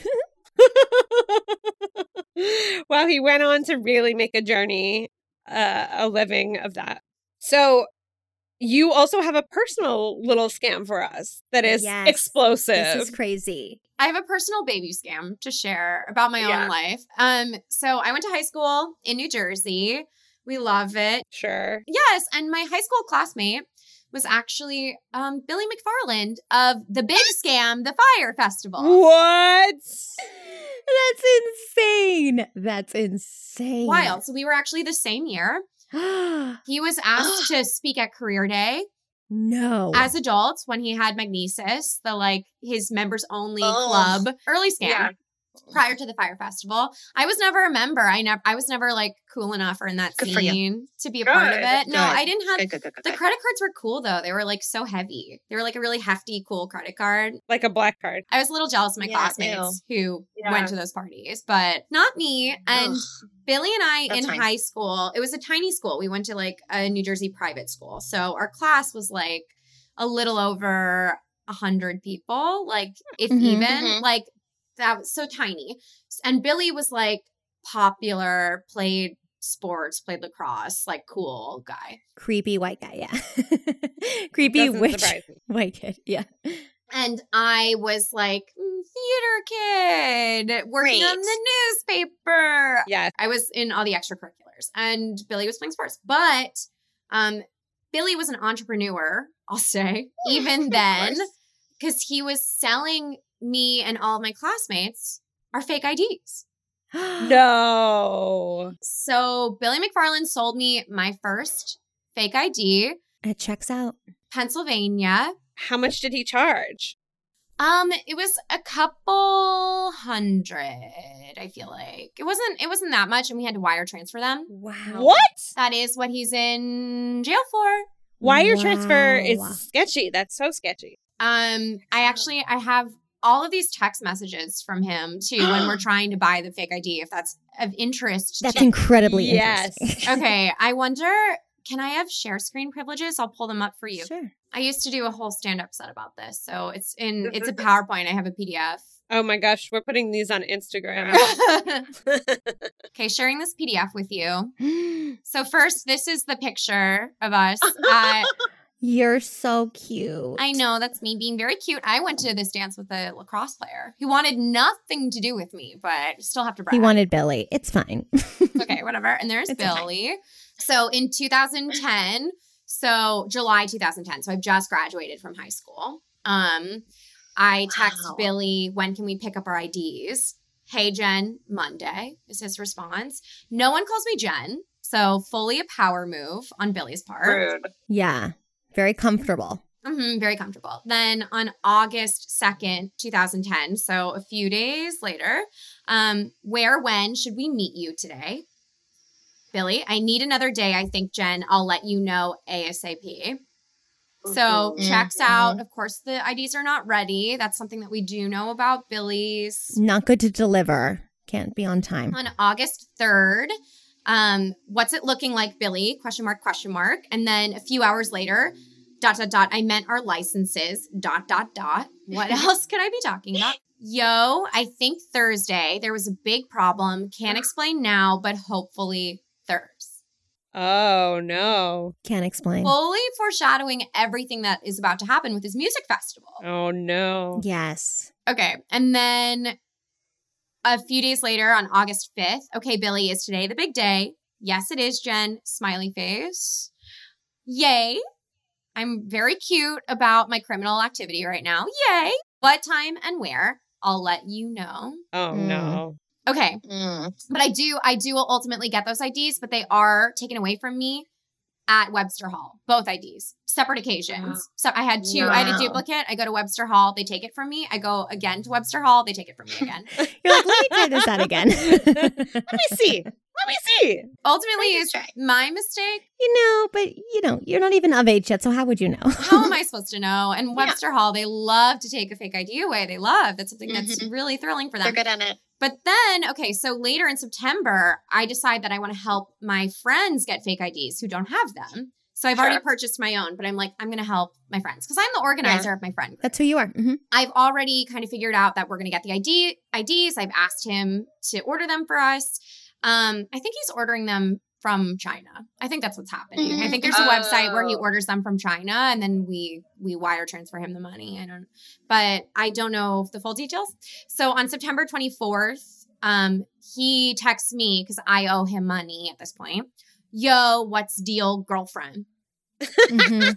Well, he went on to really make a journey, uh, a living of that. So you also have a personal little scam for us that is Yes. explosive. This is crazy. I have a personal baby scam to share about my Yeah. own life. Um, so I went to high school in New Jersey. We love it. Sure. Yes, and my high school classmate was actually um, Billy McFarland of the big scam, the Fire Festival. What? That's insane. That's insane. Wild. So we were actually the same year. He was asked to speak at Career Day No. as adults when he had Magnesis, the like his members only Oh. club early scam. Yeah. Prior to the Fire Festival, I was never a member. I never, I was never like cool enough or in that Good for you. scene to be a part of Good, it. No, good, I didn't have. Good, good, good, good, The good. credit cards were cool though. They were like so heavy. They were like a really hefty, cool credit card. Like a black card. I was a little jealous of my Yeah, classmates who Yeah. went to those parties, but not me. And Ugh. Billy and I That's in fine. high school, it was a tiny school. We went to like a New Jersey private school. So our class was like a little over a hundred people, like if Mhm, even, mhm. like that was so tiny. And Billy was like popular, played sports, played lacrosse, like cool guy. Creepy white guy, yeah. Creepy Doesn't witch surprise me. white kid, yeah. And I was like, mm, theater kid, working Great. on the newspaper. Yeah. I was in all the extracurriculars, and Billy was playing sports. But um, Billy was an entrepreneur, I'll say, even then, because he was selling me and all of my classmates our fake I Ds. No. So Billy McFarland sold me my first fake I D. It checks out. Pennsylvania. How much did he charge? Um, it was a couple hundred, I feel like. It wasn't it wasn't that much, and we had to wire transfer them. Wow. What? That is what he's in jail for. Wire Wow. transfer is sketchy. That's so sketchy. Um, I actually I have all of these text messages from him too when we're trying to buy the fake I D, if that's of interest. That's to- incredibly Yes. interesting. Okay, I wonder, can I have share screen privileges? I'll pull them up for you. Sure. I used to do a whole stand-up set about this, so it's in it's a PowerPoint. I have a P D F. Oh my gosh, we're putting these on Instagram. Okay, sharing this P D F with you. So first, this is the picture of us. At, You're so cute. I know, that's me being very cute. I went to this dance with a lacrosse player who wanted nothing to do with me, but still have to brag. He wanted Billy. It's fine. Okay, whatever. And there's It's okay. Billy. So in two thousand ten, so July two thousand ten, so I've just graduated from high school. Um, I text Wow. Billy, when can we pick up our I Ds? Hey, Jen, Monday is his response. No one calls me Jen, so fully a power move on Billy's part. Yeah. Very comfortable. hmm very comfortable. Then on August second, twenty ten, so a few days later, um, where, when should we meet you today? Billy, I need another day, I think, Jen. I'll let you know ASAP. So Mhm. checks out. Of course, the I Ds are not ready. That's something that we do know about Billy's. Not good to deliver. Can't be on time. On August third, um, what's it looking like, Billy? Question mark, question mark. And then a few hours later, dot, dot, dot. I meant our licenses, dot, dot, dot. What else could I be talking about? Yo, I think Thursday. There was a big problem. Can't explain now, but hopefully Thursday. Oh, no. Can't explain. Fully foreshadowing everything that is about to happen with his music festival. Oh, no. Yes. Okay. And then a few days later on August fifth, okay, Billy, is today the big day? Yes, it is, Jen. Smiley face. Yay. I'm very cute about my criminal activity right now. Yay. What time and where? I'll let you know. Oh, Mm. no. Okay. But I do, I do ultimately get those I Ds, but they are taken away from me at Webster Hall. Both I Ds, separate occasions. So I had two, I had a Wow. duplicate. I go to Webster Hall, they take it from me. I go again to Webster Hall, they take it from me again. You're like, let me try this out again. Let me see. Let me see. Ultimately, it's my mistake. You know, but you know, you're not even of age yet, so how would you know? How am I supposed to know? And Webster Hall, they love to take a fake I D away. They love. That's something that's really thrilling for them. They're good at it. But then, okay, so later in September, I decide that I want to help my friends get fake I Ds who don't have them. So I've already Sure. purchased my own, but I'm like, I'm going to help my friends because I'm the organizer of my friend group. That's who you are. hmm I've already kind of figured out that we're going to get the I D I Ds. I've asked him to order them for us. Um, I think he's ordering them from China. I think that's what's happening. I think there's a website where he Oh. orders them from China and then we we wire transfer him the money. I don't, but I don't know the full details. So on September twenty-fourth, um, he texts me because I owe him money at this point. Yo, what's deal, girlfriend? hmm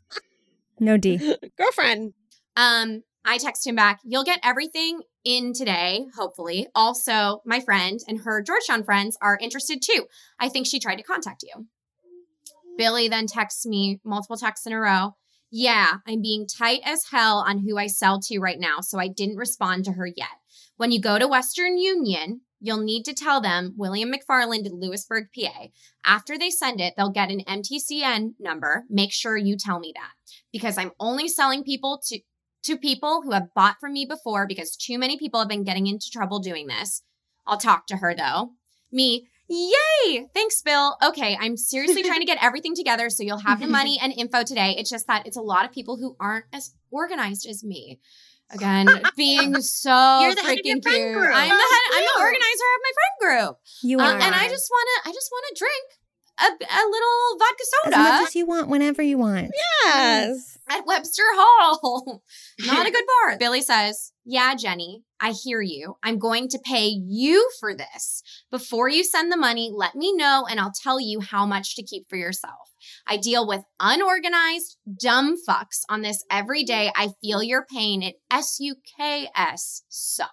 No D. Girlfriend. Um, I text him back, you'll get everything in today, hopefully. Also, my friend and her Georgetown friends are interested too. I think she tried to contact you. Billy then texts me multiple texts in a row. Yeah, I'm being tight as hell on who I sell to right now, so I didn't respond to her yet. When you go to Western Union, you'll need to tell them William McFarland, Lewisburg, P A. After they send it, they'll get an M T C N number. Make sure you tell me that because I'm only selling people to to people who have bought from me before because too many people have been getting into trouble doing this. I'll talk to her though. Me, yay! Thanks, Bill. Okay, I'm seriously trying to get everything together so you'll have the money and info today. It's just that it's a lot of people who aren't as organized as me. Again, being so You're the head of freaking your friend cute. group. I'm the head. I'm the Cute. organizer of my friend group. You Uh, are. and I just want to. I just want to drink a, a little vodka as soda much as you want, whenever you want. Yes. at Webster Hall. Not a good bar. Billy says, yeah, Jenny, I hear you. I'm going to pay you for this. Before you send the money, let me know and I'll tell you how much to keep for yourself. I deal with unorganized, dumb fucks on this every day. I feel your pain. It S U K S sucks.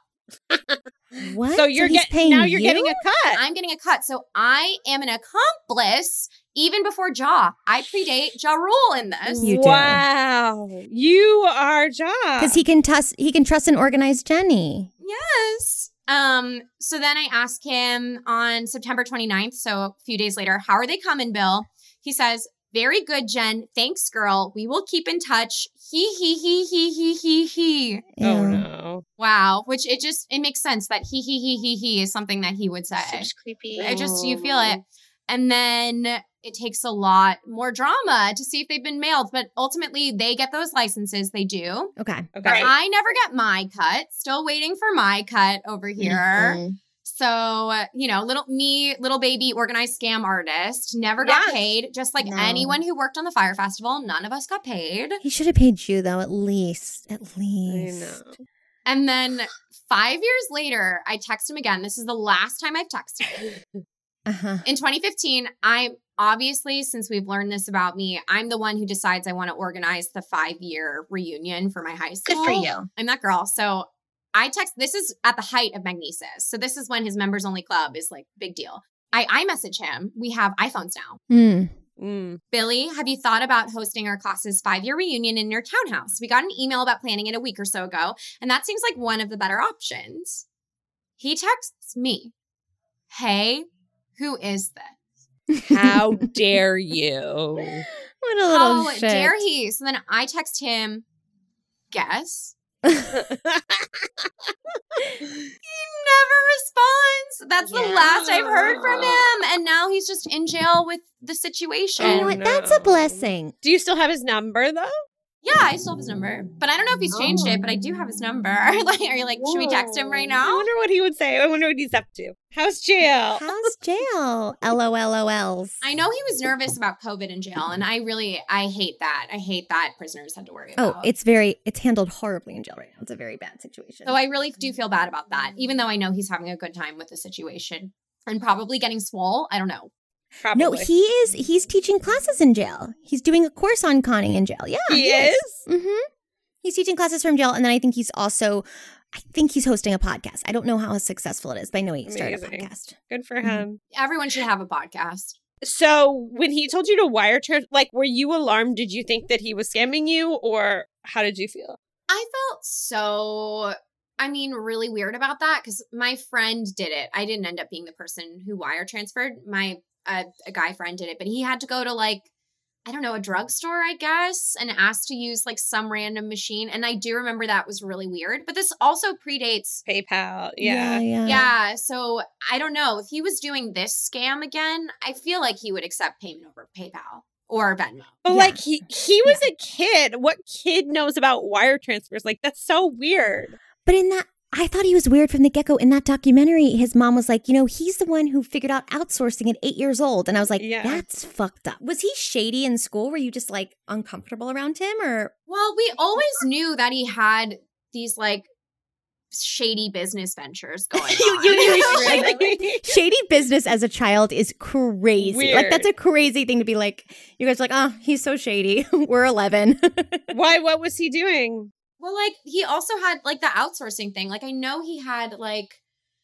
What? So you're he's get- paying now you're you? getting a cut. I'm getting a cut. So I am an accomplice even before Ja. I predate Ja Rule in this. You do. Wow. You are Ja. Because he can trust he can trust and organize Jenny. Yes. Um, so then I ask him on September twenty-ninth, so a few days later, how are they coming, Bill? He says, very good, Jen. Thanks, girl. We will keep in touch. He, he, he, he, he, he, he. Oh, no. Wow. Which it just, it makes sense that he, he, he, he, he is something that he would say. Seems creepy. It just, you feel it. And then it takes a lot more drama to see if they've been mailed. But ultimately, they get those licenses. They do. Okay. But I never get my cut. Still waiting for my cut over here. Mm-hmm. So, uh, you know, little me, little baby organized scam artist, never got Yes. paid. Just like No. anyone who worked on the Fire Festival, none of us got paid. He should have paid you though, at least. At I least. know. And then five years later, I text him again. This is the last time I've texted him. Uh-huh. In twenty fifteen, I'm obviously, since we've learned this about me, I'm the one who decides I want to organize the five-year reunion for my high school. Good for you. I'm that girl. So I text, this is at the height of Magnesis. So this is when his members only club is like big deal. I, I message him. We have iPhones now. Hmm. Mm. Billy, have you thought about hosting our class's five-year reunion in your townhouse? We got an email about planning it a week or so ago, and that seems like one of the better options. He texts me, hey, who is this? How dare you? What a little How shit. dare he? So then I text him, guess. He never responds. That's the Yeah. last I've heard from him. And now he's just in jail with the situation. Oh, Oh, that's a no. blessing. Do you still have his number, though? Yeah, I still have his number. But I don't know if he's changed it, but I do have his number. Like, are you like, should we text him right I now? wonder what he would say. I wonder what he's up to. How's jail? How's jail? L O L O Ls. I know he was nervous about COVID in jail, and I really, I hate that. I hate that prisoners had to worry about. Oh, it's very, it's handled horribly in jail right now. It's a very bad situation. So I really do feel bad about that, even though I know he's having a good time with the situation and probably getting swole. I don't know. Probably. No, he is, he's teaching classes in jail. He's doing a course on conning in jail. Yeah. He is? Mm-hmm. He's teaching classes from jail. And then I think he's also, I think he's hosting a podcast. I don't know how successful it is, but I know he started a Amazing. podcast. Good for him. Everyone should have a podcast. So when he told you to wire transfer, like, were you alarmed? Did you think that he was scamming you, or how did you feel? I felt so, I mean, really weird about that because my friend did it. I didn't end up being the person who wire transferred. My uh, a guy friend did it, but he had to go to like, I don't know, a drugstore, I guess, and asked to use like some random machine. And I do remember that was really weird. But this also predates PayPal. Yeah. Yeah. Yeah. Yeah, so I don't know. If he was doing this scam again, I feel like he would accept payment over PayPal or Venmo. But Yeah. like he he was a kid. What kid knows about wire transfers? Like, that's so weird. But in that, I thought he was weird from the get-go. In that documentary, his mom was like, you know, he's the one who figured out outsourcing at eight years old. And I was like, Yeah. that's fucked up. Was he shady in school? Were you just like uncomfortable around him or? Well, we always knew that he had these like shady business ventures going on. you knew Shady business as a child is crazy. Weird. Like, that's a crazy thing to be like, you guys are like, oh, he's so shady. We're eleven. Why? What was he doing? Well, like he also had like the outsourcing thing. Like I know he had like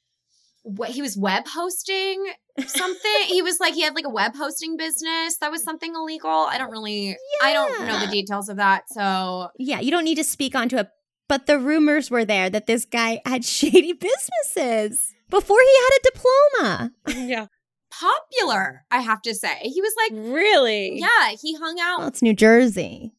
what he was web hosting something. He was like he had like a web hosting business that was something illegal. I don't really I don't know the Yeah. details of that. So Yeah, you don't need to speak onto it. But the rumors were there that this guy had shady businesses before he had a diploma. Yeah. popular, I have to say. He was like Really? yeah, he hung out. Well, it's New Jersey.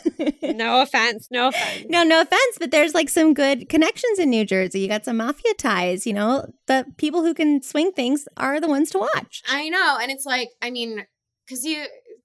No offense. No offense. No, no offense, but there's like some good connections in New Jersey. You got some mafia ties, you know? The people who can swing things are the ones to watch. I know. And it's like, I mean, because you,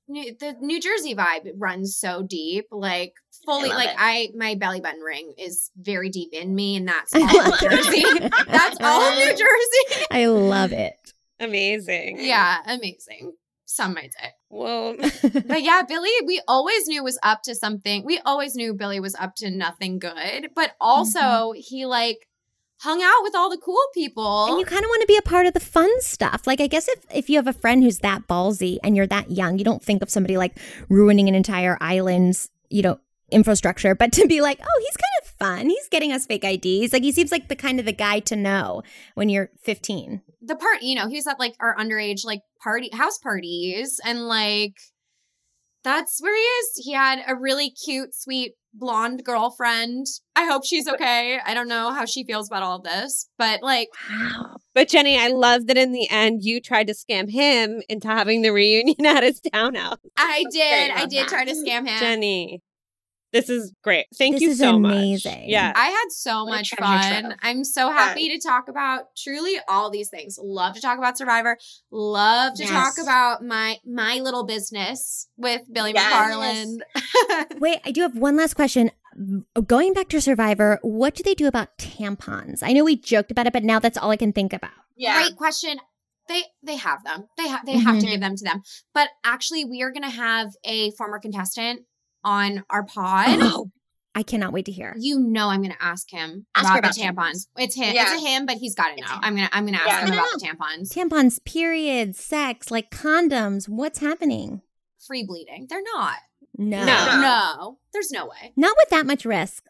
New, the New Jersey vibe runs so deep, like fully. I Like it. I, my belly button ring is very deep in me, and that's all New Jersey. That's all New Jersey. I love it. Amazing. Yeah, amazing. Some might say. Well, but yeah, Billy, we always knew was up to something. We always knew Billy was up to nothing good, but also mm-hmm. he like hung out with all the cool people. And you kind of want to be a part of the fun stuff. Like, I guess if, if you have a friend who's that ballsy and you're that young, you don't think of somebody like ruining an entire island's, you know, infrastructure, but to be like, oh, he's kind of fun. He's getting us fake I Ds. Like, he seems like the kind of the guy to know when you're fifteen. The part, you know, he was at like our underage like party house parties, and like that's where he is. He had a really cute, sweet blonde girlfriend. I hope she's okay. I don't know how she feels about all of this, but like, wow. But Jenny, I love that in the end you tried to scam him into having the reunion at his townhouse. I did. I did that. try to scam him. Jenny. This is great. Thank this you is so amazing. much. Yeah. I had so what much fun. Trip. I'm so happy to talk about truly all these things. Love to talk about Survivor. Love to yes. talk about my my little business with Billy yes. McFarland. Wait, I do have one last question. Going back to Survivor, what do they do about tampons? I know we joked about it, but now that's all I can think about. Yeah. Great question. They they have them. They have they mm-hmm. have to give them to them. But actually, we are going to have a former contestant on our pod. Oh, I cannot wait to hear. You know, I'm going to ask him ask about, about the tampons. tampons. It's him. Yeah. It's a him, but he's got to know. I'm going to I'm going to ask yeah. him about the tampons. Tampons, periods, sex, like condoms. What's happening? Free bleeding. They're not. No. No. No. There's no way. Not with that much risk.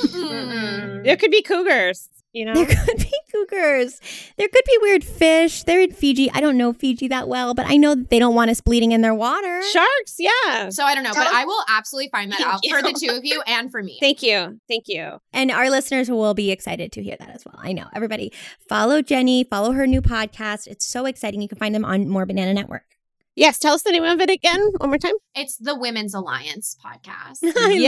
Mm-mm. There could be cougars. You know, there could be cougars. There could be weird fish. They're in Fiji. I don't know Fiji that well, but I know that they don't want us bleeding in their water. Sharks, yeah. So I don't know, but I will absolutely find that out for the two of you and for me. Thank you. Thank you. And our listeners will be excited to hear that as well. I know. Everybody, follow Jenny. Follow her new podcast. It's so exciting. You can find them on More Banana Network. Yes, tell us the name of it again one more time. It's the Women's Alliance podcast.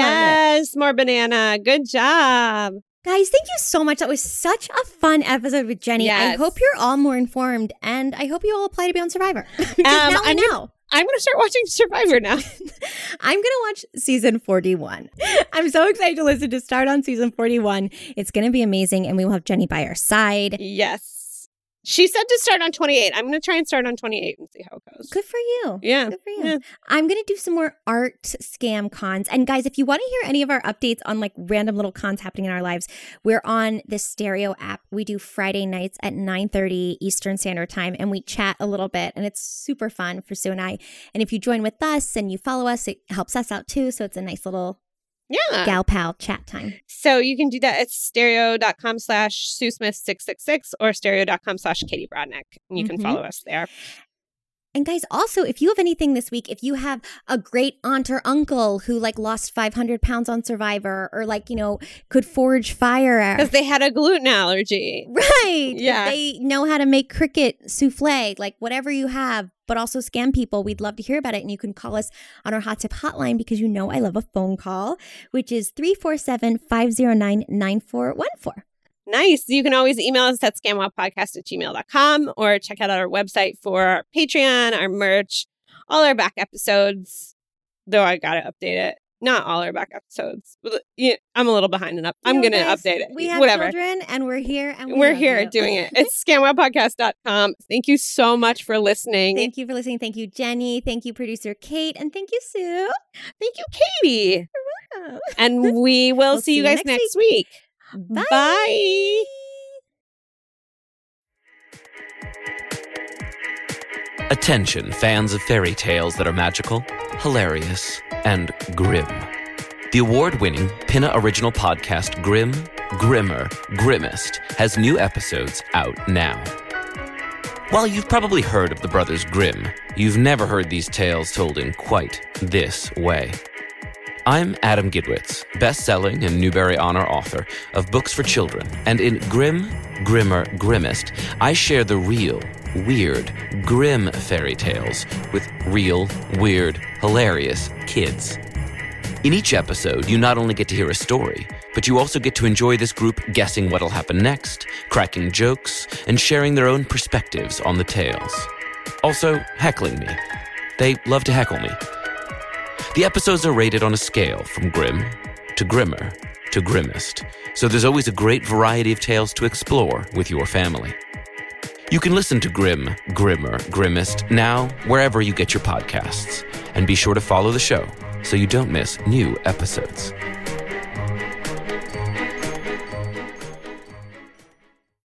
Yes, More Banana. Good job. Guys, thank you so much. That was such a fun episode with Jenny. Yes. I hope you're all more informed, and I hope you all apply to be on Survivor. Because um, now I know. I'm going to start watching Survivor now. I'm going to watch season forty-one. I'm so excited to listen to start on season forty-one. It's going to be amazing, and we will have Jenny by our side. Yes. She said to start on twenty-eight. I'm going to try and start on twenty-eight and see how it goes. Good for you. Yeah. Good for you. Yeah. I'm going to do some more art scam cons. And guys, if you want to hear any of our updates on like random little cons happening in our lives, we're on the Stereo app. We do Friday nights at nine thirty Eastern Standard Time, and we chat a little bit, and it's super fun for Sue and I. And if you join with us and you follow us, it helps us out too. So it's a nice little yeah. gal pal chat time. So you can do that at stereo.com slash Sue Smith six six six or stereo.com slash Katie Brodnick. And you mm-hmm. can follow us there. And guys, also, if you have anything this week, if you have a great aunt or uncle who like lost five hundred pounds on Survivor, or like, you know, could forge fire. Because they had a gluten allergy. Right. Yeah. If they know how to make cricket souffle, like whatever you have, but also scam people. We'd love to hear about it. And you can call us on our Hot Tip hotline, because you know I love a phone call, which is three four seven, five zero nine, nine four one four. Nice. You can always email us at scamwowpodcast at gmail dot com or check out our website for our Patreon, our merch, all our back episodes. Though I got to update it. Not all our back episodes. Yeah, I'm a little behind and up. I'm you know, going to update it. We have Whatever. children, and we're here. And we we're here you. doing it. It's scam wow podcast dot com. Thank you so much for listening. Thank you for listening. Thank you, Jenny. Thank you, producer Kate. And thank you, Sue. Thank you, Katie. You're welcome. And we will we'll see you guys next, next week. week. Bye. Bye. Attention, fans of fairy tales that are magical, hilarious, and grim. The award-winning Pinna original podcast Grim, Grimmer, Grimmest has new episodes out now. While you've probably heard of the Brothers Grimm, you've never heard these tales told in quite this way. I'm Adam Gidwitz, best-selling and Newbery Honor author of books for children, and in Grim, Grimmer, Grimmest, I share the real, weird, grim fairy tales with real, weird, hilarious kids. In each episode, you not only get to hear a story, but you also get to enjoy this group guessing what'll happen next, cracking jokes, and sharing their own perspectives on the tales. Also, heckling me. They love to heckle me. The episodes are rated on a scale from grim to grimmer to grimmest, so there's always a great variety of tales to explore with your family. You can listen to Grim, Grimmer, Grimmest now wherever you get your podcasts, and be sure to follow the show so you don't miss new episodes.